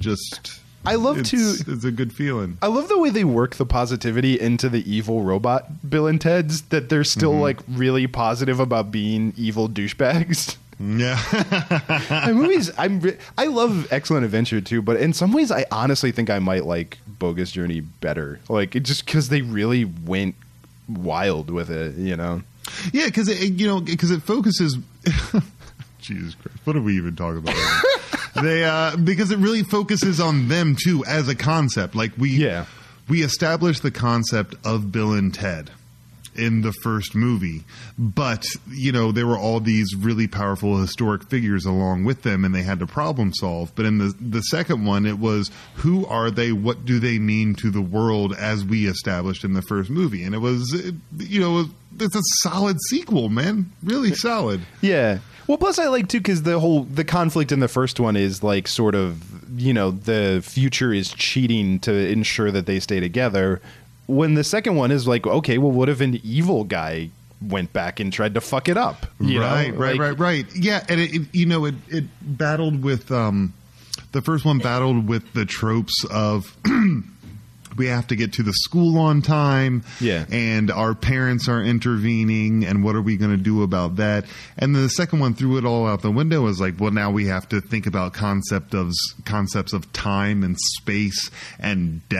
It's a good feeling. I love the way they work the positivity into the evil robot Bill and Ted's, that they're still really positive about being evil douchebags. Yeah. Movies, I love Excellent Adventure too, but in some ways I honestly think I might like Bogus Journey better. Just because they really went wild with it, Yeah, because it focuses. Jesus Christ, what are we even talking about? Because it really focuses on them too as a concept. We established the concept of Bill and Ted in the first movie, but there were all these really powerful historic figures along with them, and they had to problem solve. But in the second one, it was, who are they? What do they mean to the world, as we established in the first movie? And it was, it's a solid sequel, man. Really solid. Yeah. Well, plus I like too, because the conflict in the first one is sort of, the future is cheating to ensure that they stay together. When the second one is okay, well, what if an evil guy went back and tried to fuck it up? Right. Yeah, and it battled with the first one battled with the tropes of. We have to get to the school on time. Yeah. And our parents are intervening. And what are we going to do about that? And then the second one threw it all out the window. Was well, now we have to think about concepts of time and space and death.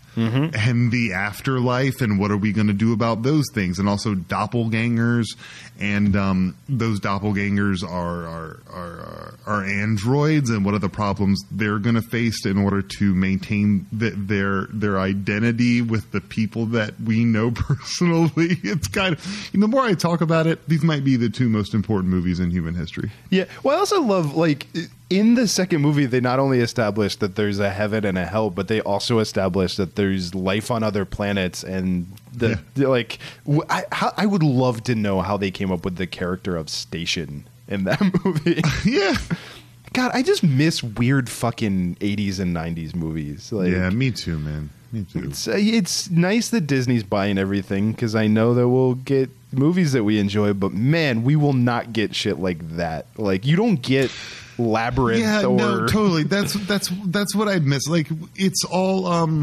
and the afterlife, and what are we going to do about those things, and also doppelgangers, and those doppelgangers are androids, and what are the problems they're going to face in order to maintain their identity with the people that we know personally. It's kind of, the more I talk about it, these might be the two most important movies in human history. Yeah. Well, I also love, like, in the second movie, they not only established that there's a heaven and a hell, but they also established that there's life on other planets. And I would love to know how they came up with the character of Station in that movie. Yeah. God, I just miss weird fucking 80s and 90s movies. Like, yeah, me too, man. Me too. It's nice that Disney's buying everything, because I know that we'll get movies that we enjoy, but man, we will not get shit like that. Like, you don't get Labyrinth. Yeah, or... no, totally. That's what I miss. Like, it's all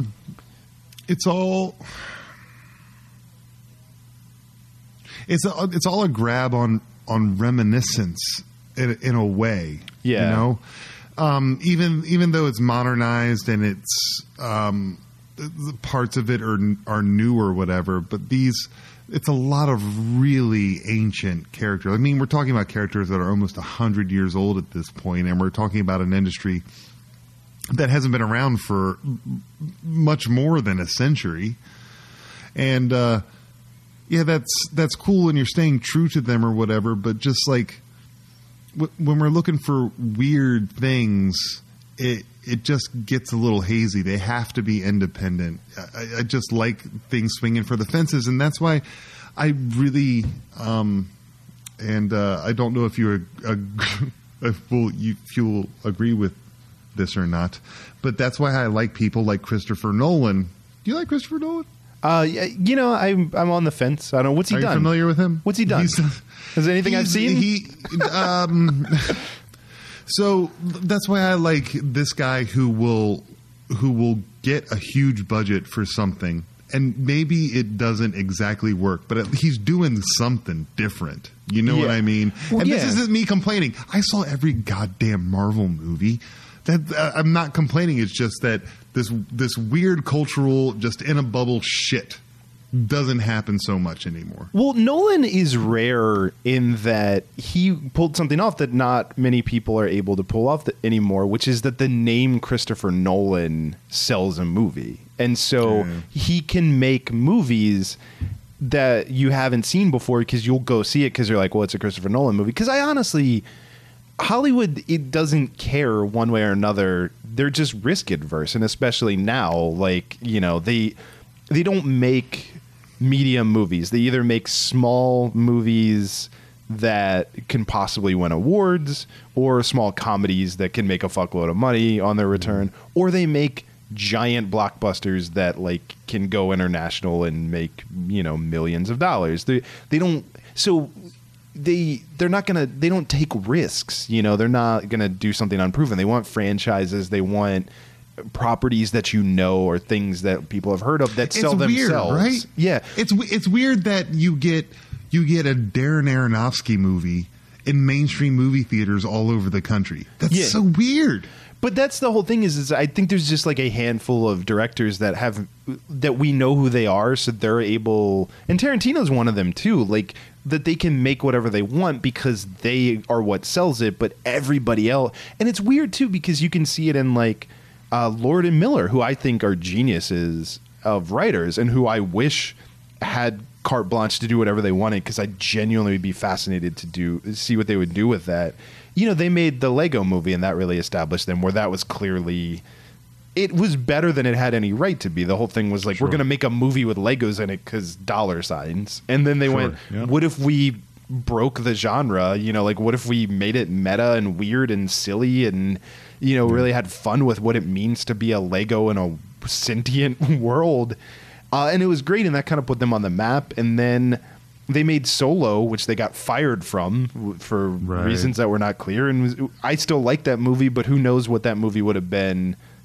a grab on reminiscence in a way. Yeah. You know, even though it's modernized and it's the parts of it are new or whatever, but it's a lot of really ancient characters. I mean, we're talking about characters that are almost 100 years old at this point, and we're talking about an industry that hasn't been around for much more than a century. And yeah, that's cool, and you're staying true to them or whatever. But just like when we're looking for weird things, it just gets a little hazy. They have to be independent. I just like things swinging for the fences, and that's why I really and I don't know if you'll agree with this or not, but that's why I like people like Christopher Nolan. Do you like Christopher Nolan? You know, I'm on the fence. I don't know. What's he done? Are you familiar with him? What's he done? Is there anything I've seen? So that's why I like this guy who will get a huge budget for something, and maybe it doesn't exactly work, but he's doing something different. You know what I mean? Well, and this isn't me complaining. I saw every goddamn Marvel movie. I'm not complaining. It's just that this weird cultural, just in a bubble shit doesn't happen so much anymore. Well, Nolan is rare in that he pulled something off that not many people are able to pull off anymore, which is that the name Christopher Nolan sells a movie. And so he can make movies that you haven't seen before because you'll go see it because you're like, well, it's a Christopher Nolan movie. Because I honestly... Hollywood, it doesn't care one way or another. They're just risk adverse, and especially now, like, you know, they don't make medium movies. They either make small movies that can possibly win awards, or small comedies that can make a fuckload of money on their return, or they make giant blockbusters that like can go international and make, you know, millions of dollars. They don't. So. They don't take risks, you know. They're not gonna do something unproven. They want franchises. They want properties that you know, or things that people have heard of that sell themselves. Weird, right? Yeah, it's weird that you get a Darren Aronofsky movie in mainstream movie theaters all over the country. That's so weird. But that's the whole thing is I think there's just like a handful of directors that we know who they are, so they're able, and Tarantino's one of them too, like that they can make whatever they want because they are what sells it, but everybody else. And it's weird too because you can see it in like Lord and Miller, who I think are geniuses of writers and who I wish had carte blanche to do whatever they wanted, because I genuinely would be fascinated to see what they would do with that. You know, they made the Lego movie, and that really established them, where that was clearly... It was better than it had any right to be. The whole thing was like, we're going to make a movie with Legos in it because dollar signs. And then they went, what if we broke the genre? You know, like, what if we made it meta and weird and silly and, you know, really had fun with what it means to be a Lego in a sentient world? And it was great, and that kind of put them on the map. And then... they made Solo, which they got fired from for reasons that were not clear. And I still like that movie, but who knows what that movie would have been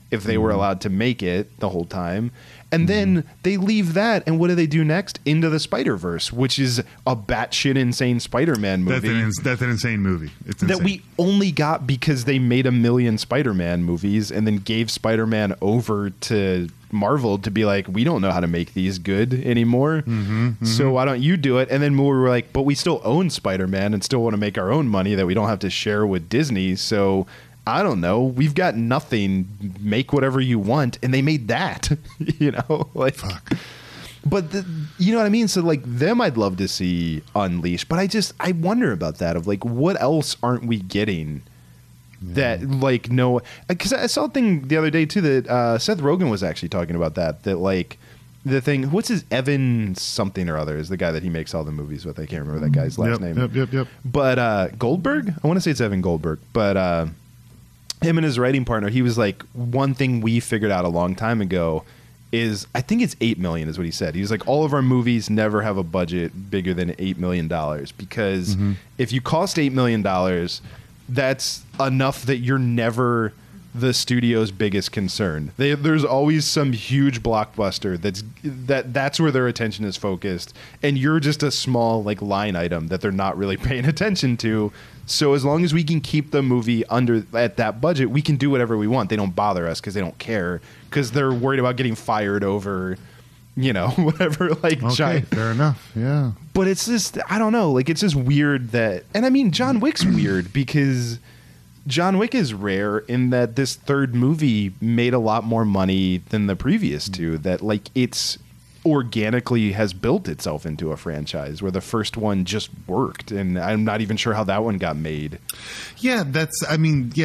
if they were allowed to make it the whole time. And then they leave that, and what do they do next? Into the Spider-Verse, which is a batshit insane Spider-Man movie. That's an insane movie. It's insane. That we only got because they made a million Spider-Man movies and then gave Spider-Man over to Marvel to be like, we don't know how to make these good anymore. So why don't you do it? And then we were like, but we still own Spider-Man and still want to make our own money that we don't have to share with Disney. So I don't know. We've got nothing. Make whatever you want. And they made that, you know, like, fuck. But you know what I mean? So like them, I'd love to see Unleashed, but I wonder about that of like, what else aren't we getting that like, no, because I saw a thing the other day too, that Seth Rogen was actually talking about that like the thing, what's his Evan something or other is the guy that he makes all the movies with. I can't remember that guy's last name. Yep. But Goldberg, I want to say it's Evan Goldberg, but him and his writing partner, he was like, one thing we figured out a long time ago is, I think it's $8 million is what he said. He was like, all of our movies never have a budget bigger than $8 million because if you cost $8 million, that's enough that you're never the studio's biggest concern. There's always some huge blockbuster that's where their attention is focused, and you're just a small like line item that they're not really paying attention to. So as long as we can keep the movie under at that budget, we can do whatever we want. They don't bother us because they don't care, because they're worried about getting fired over, you know, whatever. Like, okay, fair enough. Yeah, but it's just, I don't know. Like, it's just weird that, and I mean, John Wick's weird because John Wick is rare in that this third movie made a lot more money than the previous two. That like it's organically has built itself into a franchise where the first one just worked, and I'm not even sure how that one got made. Yeah, that's a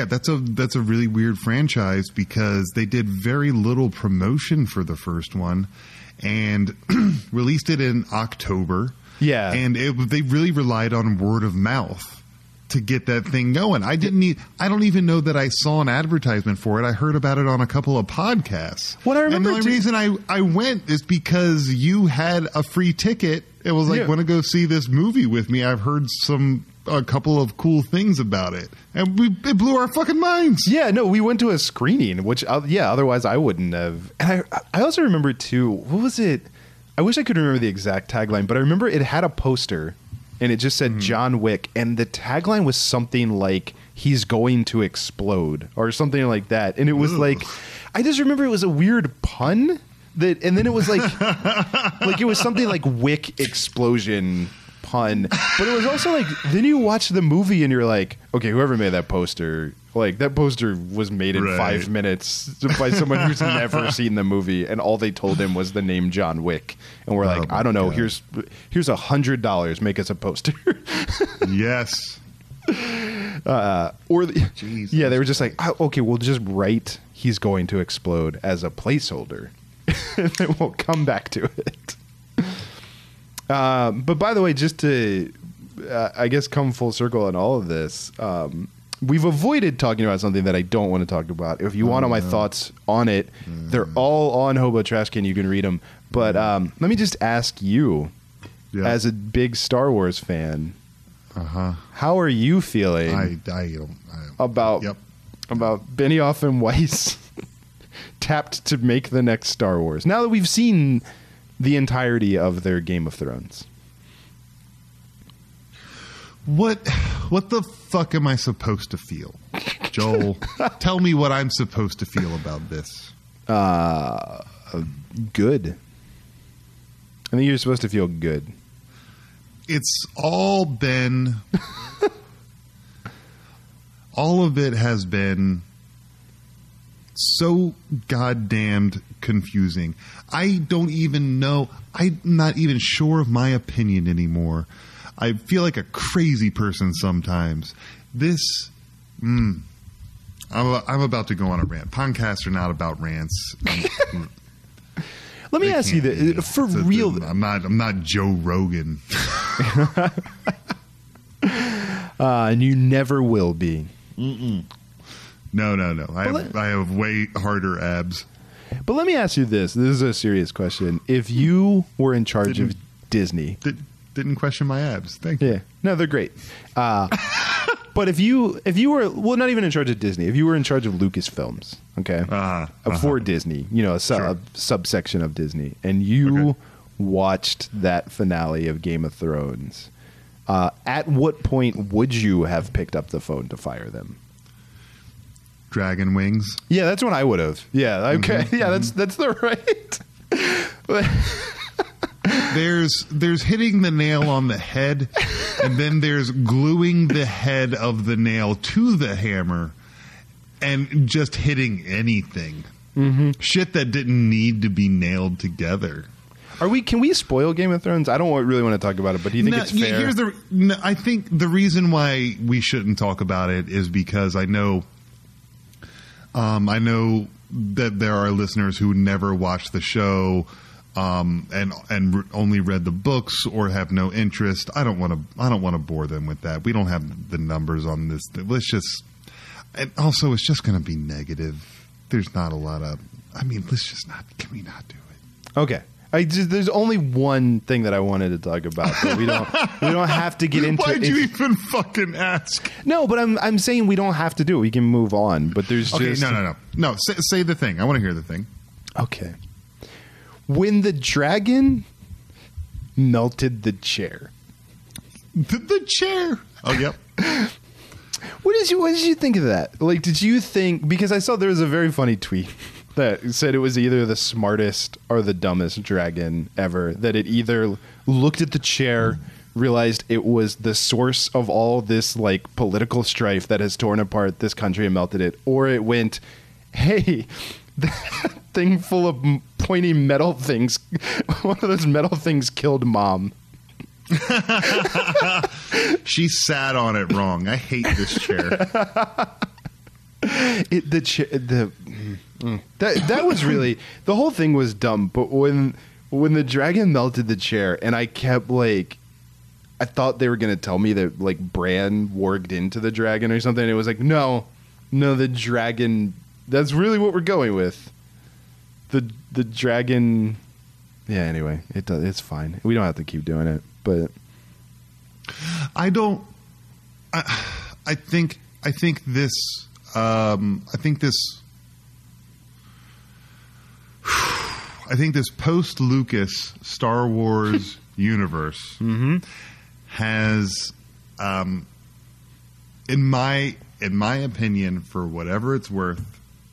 really weird franchise because they did very little promotion for the first one and released it in October. Yeah, and they really relied on word of mouth to get that thing going. I don't even know that I saw an advertisement for it. I heard about it on a couple of podcasts. What I remember, and the only reason I went is because you had a free ticket. It was like, want to go see this movie with me? I've heard a couple of cool things about it, and it blew our fucking minds. Yeah, no, we went to a screening, which otherwise I wouldn't have. And I also remember too, what was it? I wish I could remember the exact tagline, but I remember it had a poster. And it just said John Wick, and the tagline was something like "He's going to explode" or something like that. And it was like, I just remember it was a weird pun and then it was like, like it was something like Wick explosion pun. But it was also like, then you watch the movie and you're like, okay, whoever made that poster, like that poster was made in 5 minutes by someone who's never seen the movie, and all they told him was the name John Wick, and we're like, I don't know, here's $100, make us a poster. Yes. Yeah, they were just like, okay, we'll just write "He's going to explode" as a placeholder, and then we'll come back to it. But by the way, just to I guess come full circle on all of this, we've avoided talking about something that I don't want to talk about. If you want all my thoughts on it, they're all on Hobo Trash Can. You can read them. But let me just ask you, as a big Star Wars fan, how are you feeling about Benioff and Weiss tapped to make the next Star Wars? Now that we've seen the entirety of their Game of Thrones. What the fuck am I supposed to feel? Joel, tell me what I'm supposed to feel about this. Good. I think you're supposed to feel good. It's all been... all of it has been so goddamned confusing. I don't even know. I'm not even sure of my opinion anymore. I feel like a crazy person sometimes. This... I'm about to go on a rant. Podcasts are not about rants. Let me ask you this, for real. I'm not Joe Rogan. And you never will be. No. I have way harder abs. But let me ask you this. This is a serious question. If you were in charge of Disney... Didn't question my abs. Thank you. Yeah. No, they're great. But if you were, well, not even in charge of Disney, if you were in charge of Lucasfilms, okay, for Disney, you know, a subsection of Disney, and you watched that finale of Game of Thrones, at what point would you have picked up the phone to fire them? Dragon wings. Yeah, that's when I would have. Yeah, okay. Yeah, that's the right. There's hitting the nail on the head, and then there's gluing the head of the nail to the hammer and just hitting anything. Shit that didn't need to be nailed together. Can we spoil Game of Thrones? I don't really want to talk about it, but do you think it's fair? I think the reason why we shouldn't talk about it is because I know that there are listeners who never watched the show, and only read the books or have no interest. I don't want to bore them with that. We don't have the numbers on this. Let's just, and also it's just going to be negative. There's not a lot of. I mean, let's just not. Can we not do it? Okay. There's only one thing that I wanted to talk about, but we don't have to get into. Why'd you even fucking ask? No, but I'm saying we don't have to do it. We can move on. But there's just no. Say the thing. I want to hear the thing. Okay. When the dragon melted the chair. The chair. Oh, yep. What did you think of that? Like, did you think, because I saw there was a very funny tweet that said it was either the smartest or the dumbest dragon ever, that it either looked at the chair, realized it was the source of all this like political strife that has torn apart this country and melted it, or it went, hey, that thing full of pointy metal things, one of those metal things killed Mom. She sat on it wrong. I hate this chair. That was really, the whole thing was dumb. But when the dragon melted the chair, and I kept like, I thought they were gonna tell me that like Bran warged into the dragon or something. And it was like, no, the dragon. That's really what we're going with. The dragon. Yeah. Anyway, it's fine. We don't have to keep doing it. But I don't. I think this. I think this post-Lucas Star Wars universe has, in my opinion, for whatever it's worth,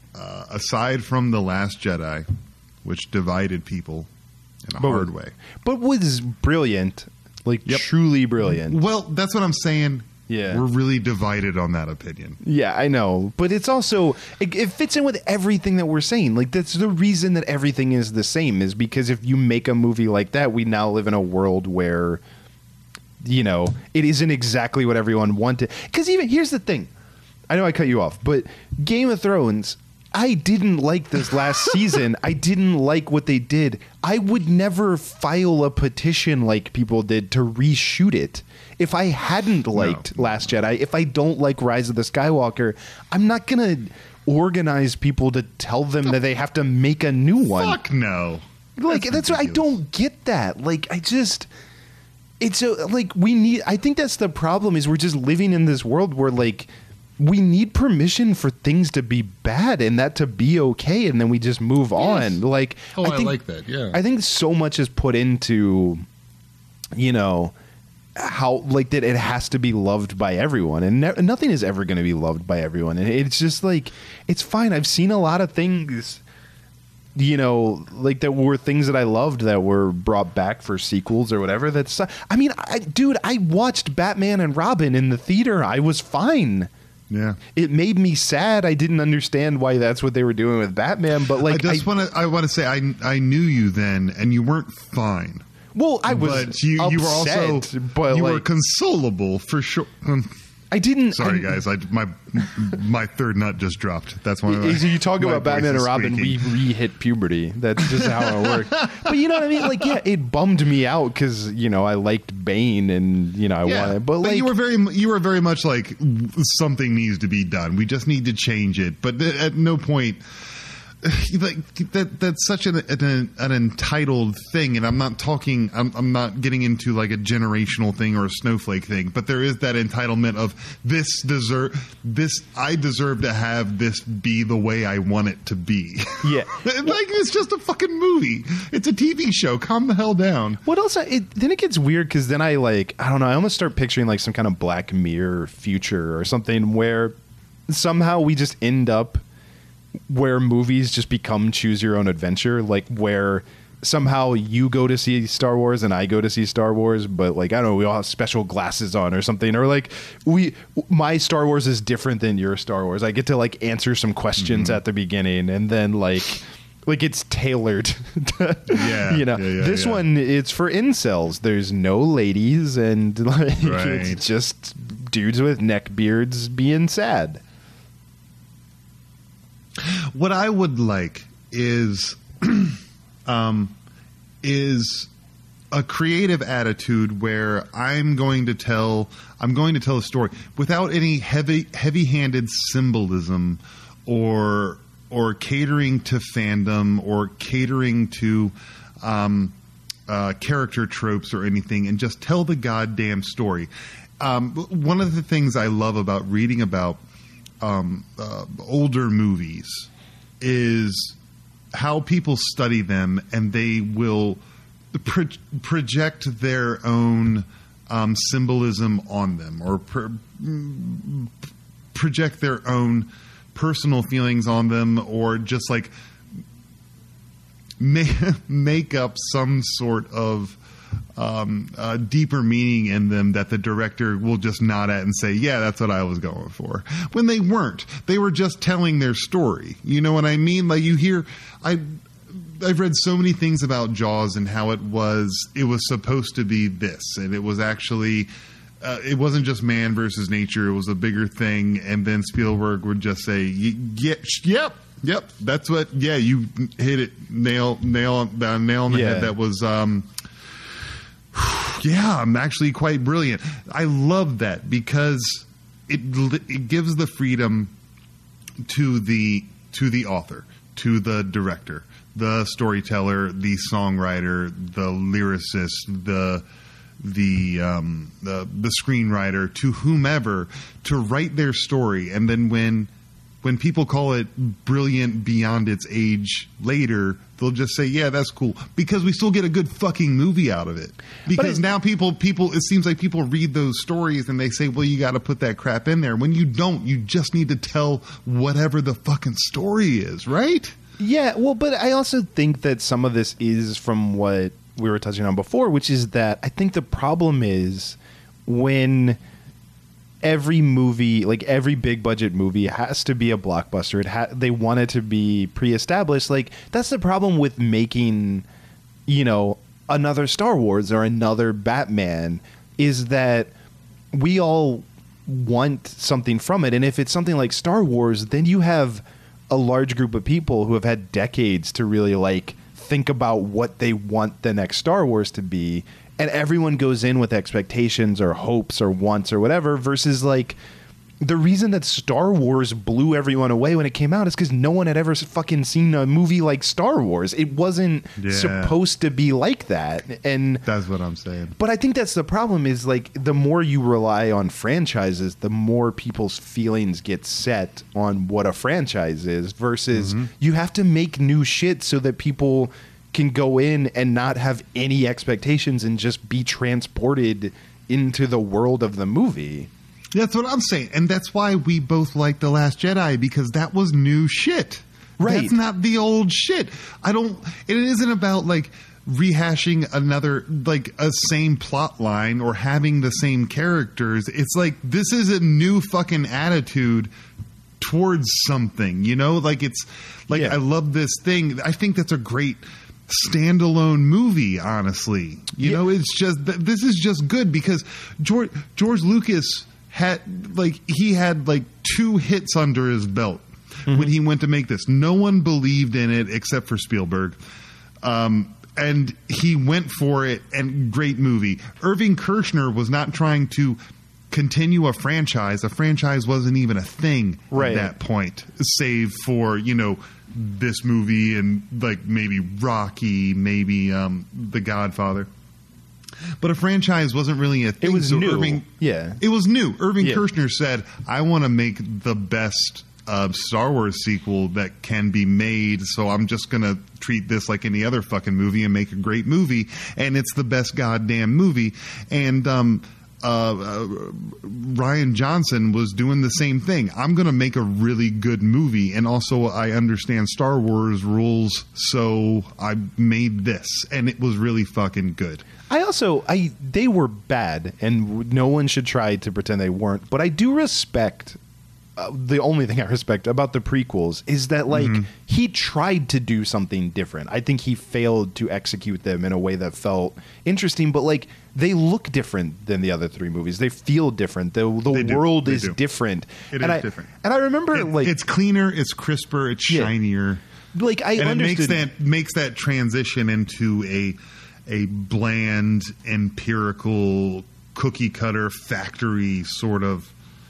aside from The Last Jedi, which divided people in a hard way, but was brilliant, truly brilliant. Well, that's what I'm saying. Yeah. We're really divided on that opinion. Yeah, I know. But it's also, it fits in with everything that we're saying. Like, that's the reason that everything is the same, is because if you make a movie like that, we now live in a world where, you know, it isn't exactly what everyone wanted. Because even, here's the thing. I know I cut you off, but Game of Thrones, I didn't like this last season. I didn't like what they did. I would never file a petition like people did to reshoot it. If I hadn't liked Last Jedi, if I don't like Rise of the Skywalker, I'm not going to organize people to tell them that they have to make a new one. Fuck no. Like, that's what I don't get that. Like, I just, it's like, we need, I think that's the problem, is we're just living in this world where, like, we need permission for things to be bad and that to be okay, and then we just move on. Like, I like that. Yeah, I think so much is put into, you know, how, like, that it has to be loved by everyone, and nothing is ever going to be loved by everyone. And it's just like, it's fine. I've seen a lot of things, you know, like, that were things that I loved that were brought back for sequels or whatever. That's, I mean, I watched Batman and Robin in the theater. I was fine. Yeah, it made me sad. I didn't understand why that's what they were doing with Batman, but like, I want to say I knew you then, and you weren't fine. Well, I was, but you were also, but you like, were consolable for sure. I didn't. Sorry, guys. My third nut just dropped. That's why. You talk about Batman and Robin. We re-hit puberty. That's just how it worked. But you know what I mean? Like, yeah, it bummed me out because, you know, I liked Bane, and, you know, I wanted. But like, you were very much like, something needs to be done. We just need to change it. But at no point. like that's such an entitled thing, and I'm not getting into like a generational thing or a snowflake thing, but there is that entitlement of I deserve to have this be the way I want it to be. Yeah. Like, it's just a fucking movie. It's a TV show. Calm the hell down. What else? Then it gets weird because then I don't know. I almost start picturing like some kind of Black Mirror future or something where somehow we just end up where movies just become choose your own adventure, like where somehow you go to see Star Wars and I go to see Star Wars, but like, I don't know, we all have special glasses on or something, or like my Star Wars is different than your Star Wars. I get to like answer some questions at the beginning, and then like it's tailored. This one, it's for incels. There's no ladies, and like it's just dudes with neck beards being sad. What I would like is a creative attitude where I'm going to tell a story without any heavy-handed symbolism or catering to fandom or catering to character tropes or anything, and just tell the goddamn story. One of the things I love about reading about older movies is how people study them, and they will project their own symbolism on them, or project their own personal feelings on them, or just like make up some sort of deeper meaning in them that the director will just nod at and say, yeah, that's what I was going for. When they weren't. They were just telling their story. You know what I mean? Like, you hear... I've read so many things about Jaws and how it was supposed to be this, and it was actually... it wasn't just man versus nature. It was a bigger thing. And then Spielberg would just say, yep, that's what... Yeah, you hit it. Nail on the head. That was... yeah, I'm actually quite brilliant. I love that because it gives the freedom to the author, to the director, the storyteller, the songwriter, the lyricist, the screenwriter, to whomever, to write their story. And then when people call it brilliant beyond its age later, they'll just say, yeah, that's cool. Because we still get a good fucking movie out of it. Because now people, it seems like people read those stories and they say, well, you got to put that crap in there. When you don't, you just need to tell whatever the fucking story is, right? Yeah, well, but I also think that some of this is from what we were touching on before, which is that I think the problem is when... every movie, like every big budget movie, has to be a blockbuster. They want it to be pre-established. Like, that's the problem with making, another Star Wars or another Batman, is that we all want something from it. And if it's something like Star Wars, then you have a large group of people who have had decades to really like think about what they want the next Star Wars to be. And everyone goes in with expectations or hopes or wants or whatever, versus like the reason that Star Wars blew everyone away when it came out is because no one had ever fucking seen a movie like Star Wars. It wasn't supposed to be like that. And that's what I'm saying. But I think that's the problem, is like the more you rely on franchises, the more people's feelings get set on what a franchise is, versus you have to make new shit so that people can go in and not have any expectations and just be transported into the world of the movie. That's what I'm saying. And that's why we both like The Last Jedi, because that was new shit. Right. That's not the old shit. It isn't about like rehashing another, like a same plot line or having the same characters. It's like, this is a new fucking attitude towards something, like it's like, I love this thing. I think that's a great standalone movie, honestly. It's just, this is just good because George Lucas had 2 hits under his belt when he went to make this. No one believed in it except for Spielberg. And he went for it, and great movie. Irving Kershner was not trying to continue a franchise. A franchise wasn't even a thing Right. at that point, save for, this movie and like maybe Rocky, maybe The Godfather. But a franchise wasn't really a thing. It was so new. Yeah. It was new. Irving Yeah. Kershner said, I want to make the best Star Wars sequel that can be made, so I'm just going to treat this like any other fucking movie and make a great movie. And it's the best goddamn movie. And Ryan Johnson was doing the same thing. I'm going to make a really good movie, and also I understand Star Wars rules, so I made this, and it was really fucking good. They were bad, and no one should try to pretend they weren't. But I do respect. The only thing I respect about the prequels is that, like, he tried to do something different. I think he failed to execute them in a way that felt interesting, but, like, they look different than the other three movies. They feel different. The world is different. It is different. And I remember, it's cleaner, it's crisper, it's shinier. Like, I understood. It makes that transition into a bland, empirical, cookie cutter factory sort of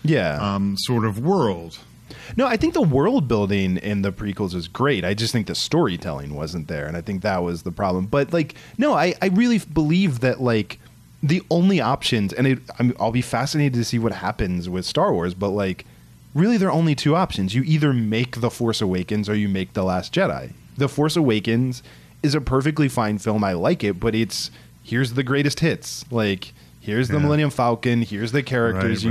world. No, I think the world building in the prequels is great. I just think the storytelling wasn't there, and I think that was the problem. But, like, no, I really believe that, like, the only options, and I'll be fascinated to see what happens with Star Wars, but, like, really there are only two options. You either make The Force Awakens or you make The Last Jedi. The Force Awakens is a perfectly fine film. I like it, but here's the greatest hits. Like, here's the Millennium Falcon. Here's the characters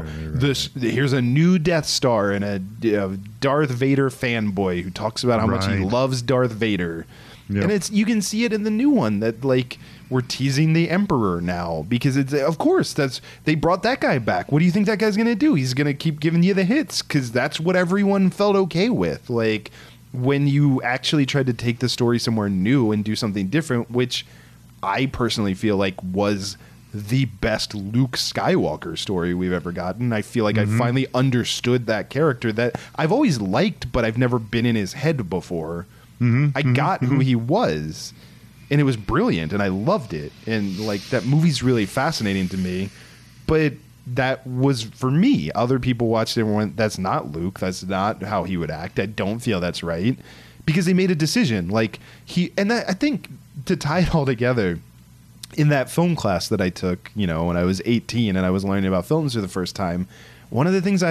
here's a new Death Star and a Darth Vader fanboy who talks about how much he loves Darth Vader. Yep. And you can see it in the new one that, like, we're teasing the Emperor now because of course they brought that guy back. What do you think that guy's going to do? He's going to keep giving you the hits because that's what everyone felt okay with. Like, when you actually tried to take the story somewhere new and do something different, which I personally feel like was the best Luke Skywalker story we've ever gotten. I feel like I finally understood that character that I've always liked, but I've never been in his head before. I got who he was, and it was brilliant, and I loved it. And, like, that movie's really fascinating to me, but that was for me. Other people watched it and went, that's not Luke. That's not how he would act. I don't feel that's right, because they made a decision. Like, I think to tie it all together, in that film class that I took, when I was 18 and I was learning about films for the first time, one of the things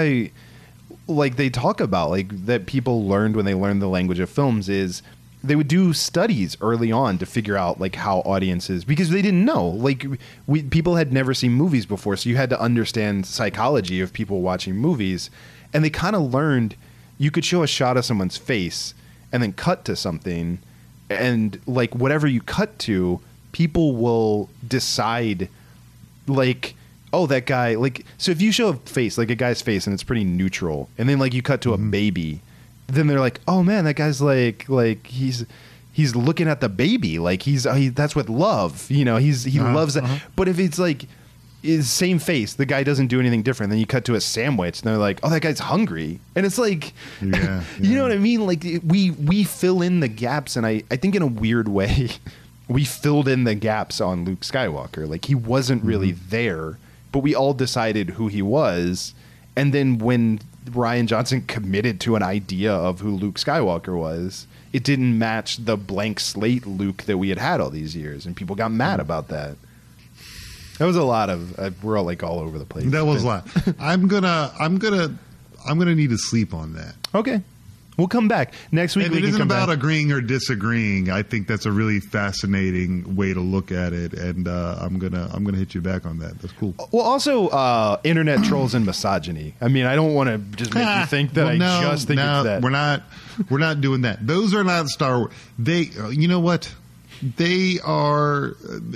they talk about, like, that people learned when they learned the language of films is they would do studies early on to figure out, like, how audiences, because they didn't know, like, people had never seen movies before. So you had to understand psychology of people watching movies. And they kind of learned you could show a shot of someone's face and then cut to something. And, like, whatever you cut to, people will decide, like, oh, that guy, like, so if you show a face, like a guy's face, and it's pretty neutral, and then, like, you cut to a baby, then they're like, oh man, that guy's like he's looking at the baby, like that's with love, he loves that. But if it's like his same face, the guy doesn't do anything different, then you cut to a sandwich, and they're like, oh, that guy's hungry, and it's like, you know what I mean? Like, we fill in the gaps, and I think in a weird way, we filled in the gaps on Luke Skywalker. Like, he wasn't really there, but we all decided who he was. And then when Ryan Johnson committed to an idea of who Luke Skywalker was, it didn't match the blank slate Luke that we had all these years. And people got mad about that. That was a lot of, we're all, like, all over the place. That was a lot. I'm gonna need to sleep on that. Okay. We'll come back next week. And it isn't about agreeing or disagreeing. I think that's a really fascinating way to look at it, and I'm gonna hit you back on that. That's cool. Well, also internet trolls and misogyny. I mean, I don't want to just make you think that it's that. We're not doing that. Those are not Star Wars. You know what? They are.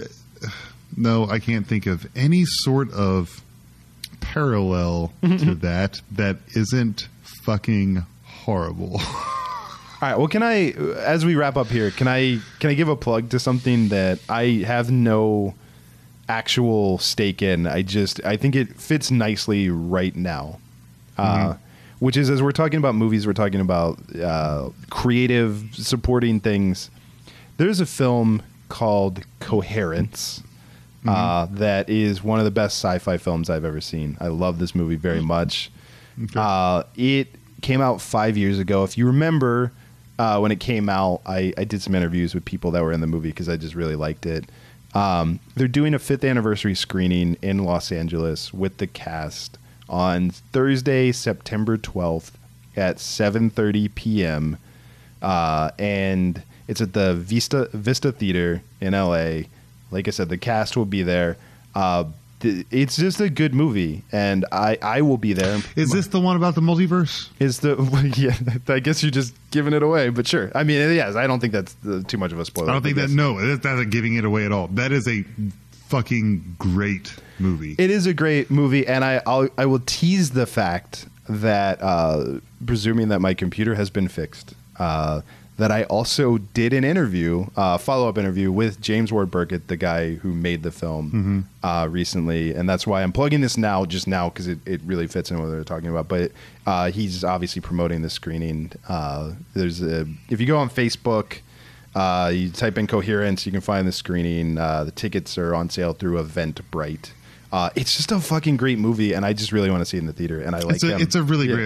No, I can't think of any sort of parallel to that isn't fucking horrible. All right. Well, as we wrap up here, can I give a plug to something that I have no actual stake in? I think it fits nicely right now. Which is, as we're talking about movies, we're talking about creative supporting things. There's a film called Coherence that is one of the best sci-fi films I've ever seen. I love this movie very much. Okay. It came out 5 years ago. If you remember when it came out, I did some interviews with people that were in the movie because I just really liked it. They're doing a 5th anniversary screening in Los Angeles with the cast on Thursday, September 12th at 7:30 p.m. And it's at the Vista Theater in LA. Like I said, the cast will be there. It's just a good movie, and I will be there. Is this the one about the multiverse? Yeah, I guess you're just giving it away, but sure. I mean, yes, I don't think that's too much of a spoiler. I don't think that's not giving it away at all. That is a fucking great movie. It is a great movie, and I will tease the fact that, presuming that my computer has been fixed, that I also did an interview, follow-up interview with James Ward Burkett, the guy who made the film recently, and that's why I'm plugging this just now, because it really fits in what they're talking about. But he's obviously promoting the screening. If you go on Facebook, you type in Coherence, you can find the screening. The tickets are on sale through Eventbrite. It's just a fucking great movie, and I just really want to see it in the theater. And I like it's a really great.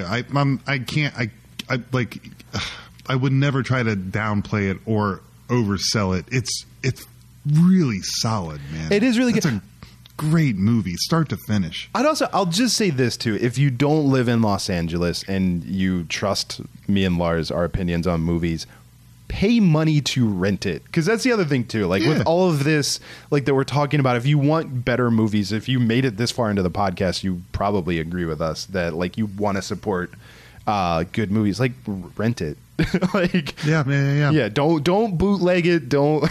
I would never try to downplay it or oversell it. It's really solid, man. It is really good. It's a great movie, start to finish. I'll just say this too: if you don't live in Los Angeles and you trust me and Lars, our opinions on movies, pay money to rent it, because that's the other thing too. Like with all of this, like that we're talking about, if you want better movies, if you made it this far into the podcast, you probably agree with us that like you want to support good movies. Like rent it. Like yeah. Don't bootleg it. Don't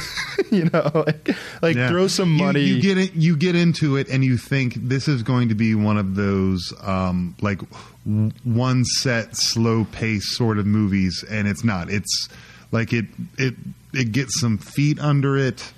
throw some money. You get into it and you think this is going to be one of those like one set slow pace sort of movies, and it's not. It's like it gets some feet under it.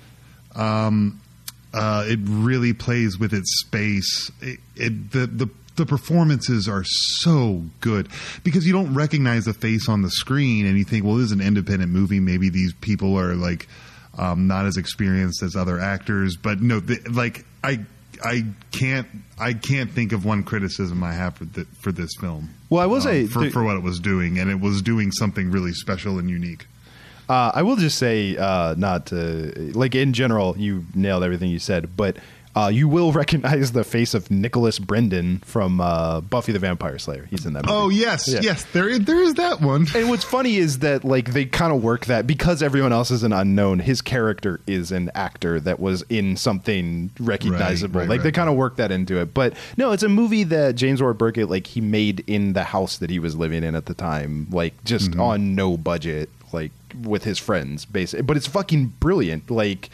It really plays with its space. The performances are so good because you don't recognize the face on the screen, and you think, well, this is an independent movie. Maybe these people are like not as experienced as other actors. But no, I can't think of one criticism I have for this film. Well, I will say for what it was doing, and it was doing something really special and unique. I will just say, not to like in general, you nailed everything you said, but. You will recognize the face of Nicholas Brendan from Buffy the Vampire Slayer. He's in that movie. Oh, yes. There is that one. And what's funny is that like they kind of work that because everyone else is an unknown, his character is an actor that was in something recognizable. Right, they kind of work that into it. But no, it's a movie that James Ward Burkett, like he made in the house that he was living in at the time, like just on no budget, like with his friends, basically. But it's fucking brilliant. Like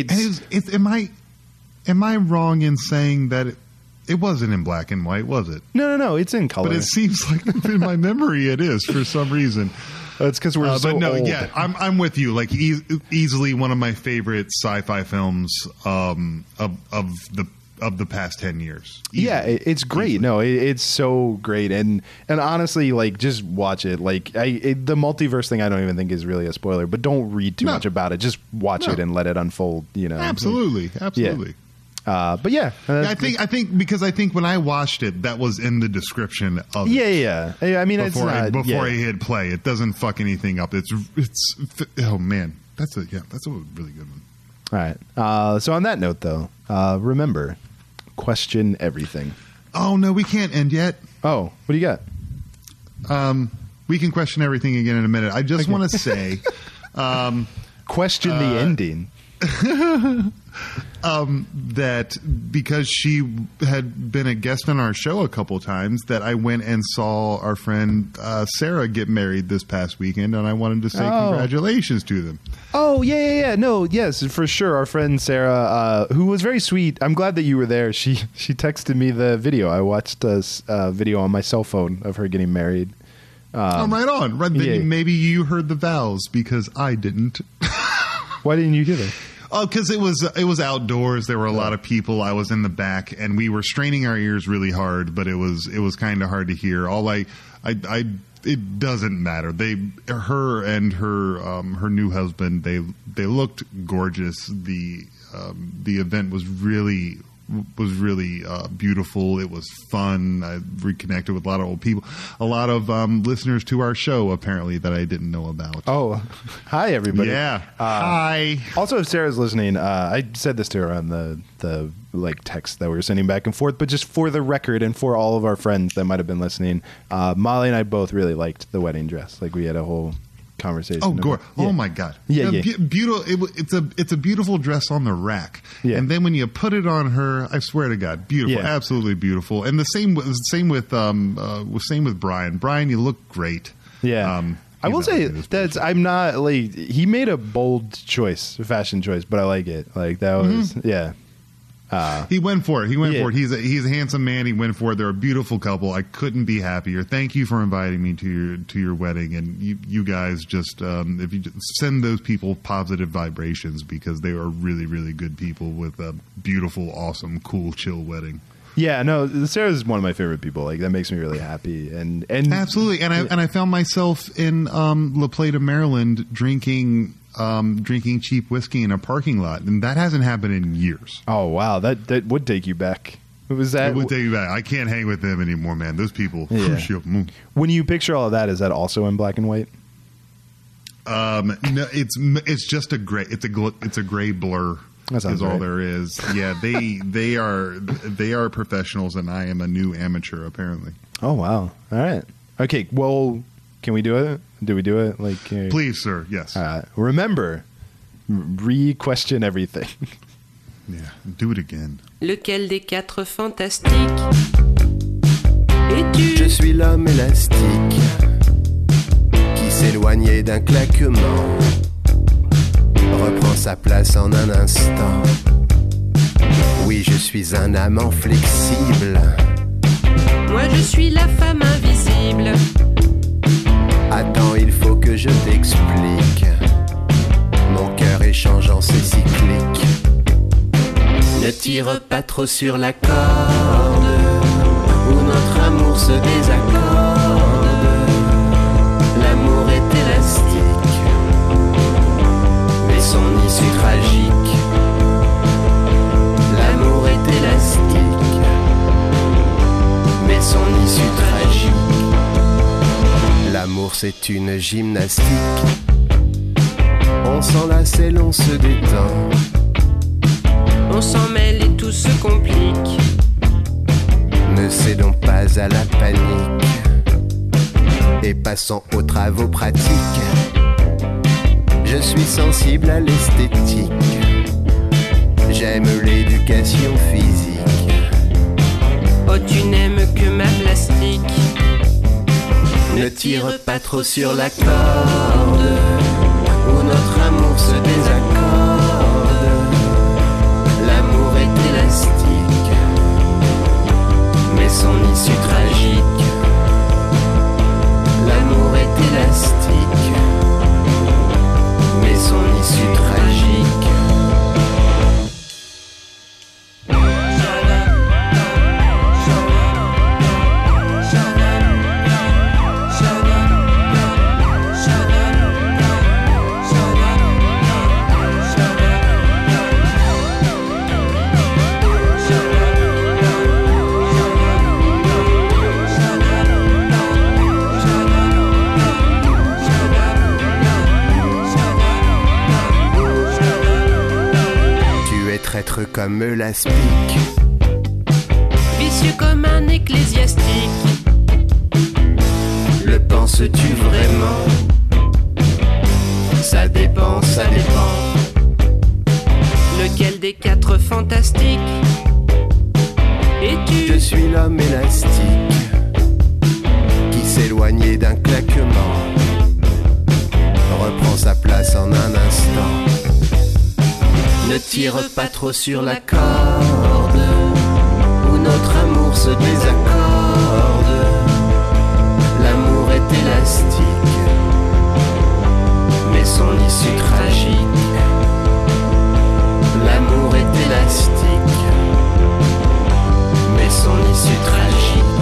Am I wrong in saying that it wasn't in black and white, was it? No, it's in color. But it seems like in my memory it is for some reason. It's because we're so old. Yeah, I'm with you. Like easily one of my favorite sci-fi films of the past 10 years. Easily. Yeah, it's great. Easily. No, it's so great, and honestly, like just watch it. Like the multiverse thing, I don't even think is really a spoiler. But don't read too much about it. Just watch it and let it unfold. You know, absolutely. Yeah. But yeah, I think when I watched it, that was in the description of it. Yeah. I mean, before I hit play, it doesn't fuck anything up. It's oh man, that's a really good one. All right. So on that note, though, remember, question everything. Oh no, we can't end yet. Oh, what do you got? We can question everything again in a minute. I just want to say, question the ending. That because she had been a guest on our show a couple times, that I went and saw our friend Sarah get married this past weekend, and I wanted to say congratulations to them. Oh, yeah. No, yes, for sure. Our friend Sarah, who was very sweet. I'm glad that you were there. She texted me the video. I watched a video on my cell phone of her getting married. Right on. Right, yeah. Maybe you heard the vows because I didn't. Why didn't you get it? Oh, because it was outdoors. There were a lot of people. I was in the back, and we were straining our ears really hard. But it was kind of hard to hear. It doesn't matter. Her and her new husband, they looked gorgeous. The the event was really beautiful. It was fun. I reconnected with a lot of old people, a lot of listeners to our show apparently that I didn't know about. Oh, hi everybody. Yeah, hi. Also, if Sarah's listening, I said this to her on the like text that we were sending back and forth, but just for the record and for all of our friends that might have been listening, Molly and I both really liked the wedding dress. Like we had a whole conversation. Oh, Gore! Yeah. Oh my God! Yeah, beautiful. It's a beautiful dress on the rack. Yeah. And then when you put it on her, I swear to God, beautiful, Yeah. absolutely beautiful. And the same with Brian. Brian, you look great. Yeah. I will say that's I'm not like he made a bold choice, a fashion choice, but I like it. Like that was yeah. He went for it. He went Yeah. for it. He's a handsome man. He went for it. They're a beautiful couple. I couldn't be happier. Thank you for inviting me to your wedding. And you guys just if you just send those people positive vibrations because they are really, really good people with a beautiful, awesome, cool, chill wedding. Yeah, no, Sarah's one of my favorite people. Like that makes me really happy. And Absolutely. And I found myself in La Plata, Maryland, drinking cheap whiskey in a parking lot, and that hasn't happened in years. Oh wow, that would take you back. Was that? It would take you back. I can't hang with them anymore, man. Those people. Yeah. When you picture all of that, is that also in black and white? No, it's just a gray. It's a gray blur. That sounds is all right. there is. Yeah, they are professionals, and I am a new amateur apparently. Oh wow! All right. Okay. Well, can we do it? Do we do it? Like, Please, sir. Yes. Remember, re-question everything. Yeah. Do it again. Lequel des quatre fantastiques es-tu? Je suis l'homme élastique qui s'éloignait d'un claquement reprend sa place en un instant. Oui, je suis un amant flexible. Moi je suis la femme invisible. Attends, il faut que je t'explique. Mon cœur est changeant, c'est cyclique. Ne tire pas trop sur la corde où notre amour se désaccorde. L'amour est élastique, mais son issue tragique. L'amour est élastique, mais son issue tragique. L'amour c'est une gymnastique. On s'enlace et l'on se détend. On s'en mêle et tout se complique. Ne cédons pas à la panique et passons aux travaux pratiques. Je suis sensible à l'esthétique. J'aime l'éducation physique. Oh, tu n'aimes que ma plastique. Ne tire pas trop sur la corde où notre amour se désaccorde. L'amour est élastique, mais son issue tragique. L'amour est élastique, mais son issue tragique. Traître comme l'aspic, vicieux comme un ecclésiastique. Le penses-tu vraiment? Ça dépend, ça dépend. Lequel des quatre fantastiques es-tu? Je suis l'homme élastique qui s'éloignait d'un claquement reprend sa place en un instant. Ne tire pas trop sur la corde où notre amour se désaccorde. L'amour est élastique, mais son issue tragique. L'amour est élastique, mais son issue tragique.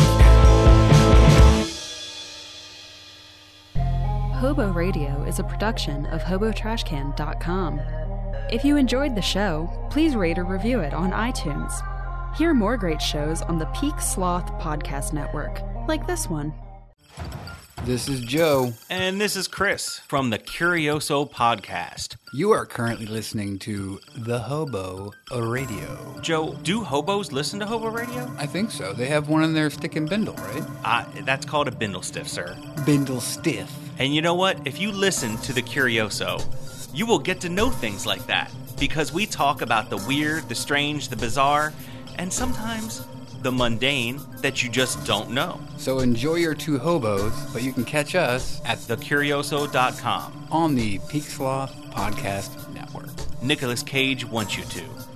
Hobo Radio is a production of HoboTrashCan.com. If you enjoyed the show, please rate or review it on iTunes. Hear more great shows on the Peak Sloth Podcast Network, like this one. This is Joe. And this is Chris from the Curioso Podcast. You are currently listening to The Hobo Radio. Joe, do hobos listen to Hobo Radio? I think so. They have one in their stick and bindle, right? That's called a bindle stiff, sir. Bindle stiff. And you know what? If you listen to the Curioso, you will get to know things like that. Because we talk about the weird, the strange, the bizarre, and sometimes the mundane that you just don't know. So enjoy your two hobos, but you can catch us at thecurioso.com on the Peak Sloth Podcast Network. Nicolas Cage wants you to.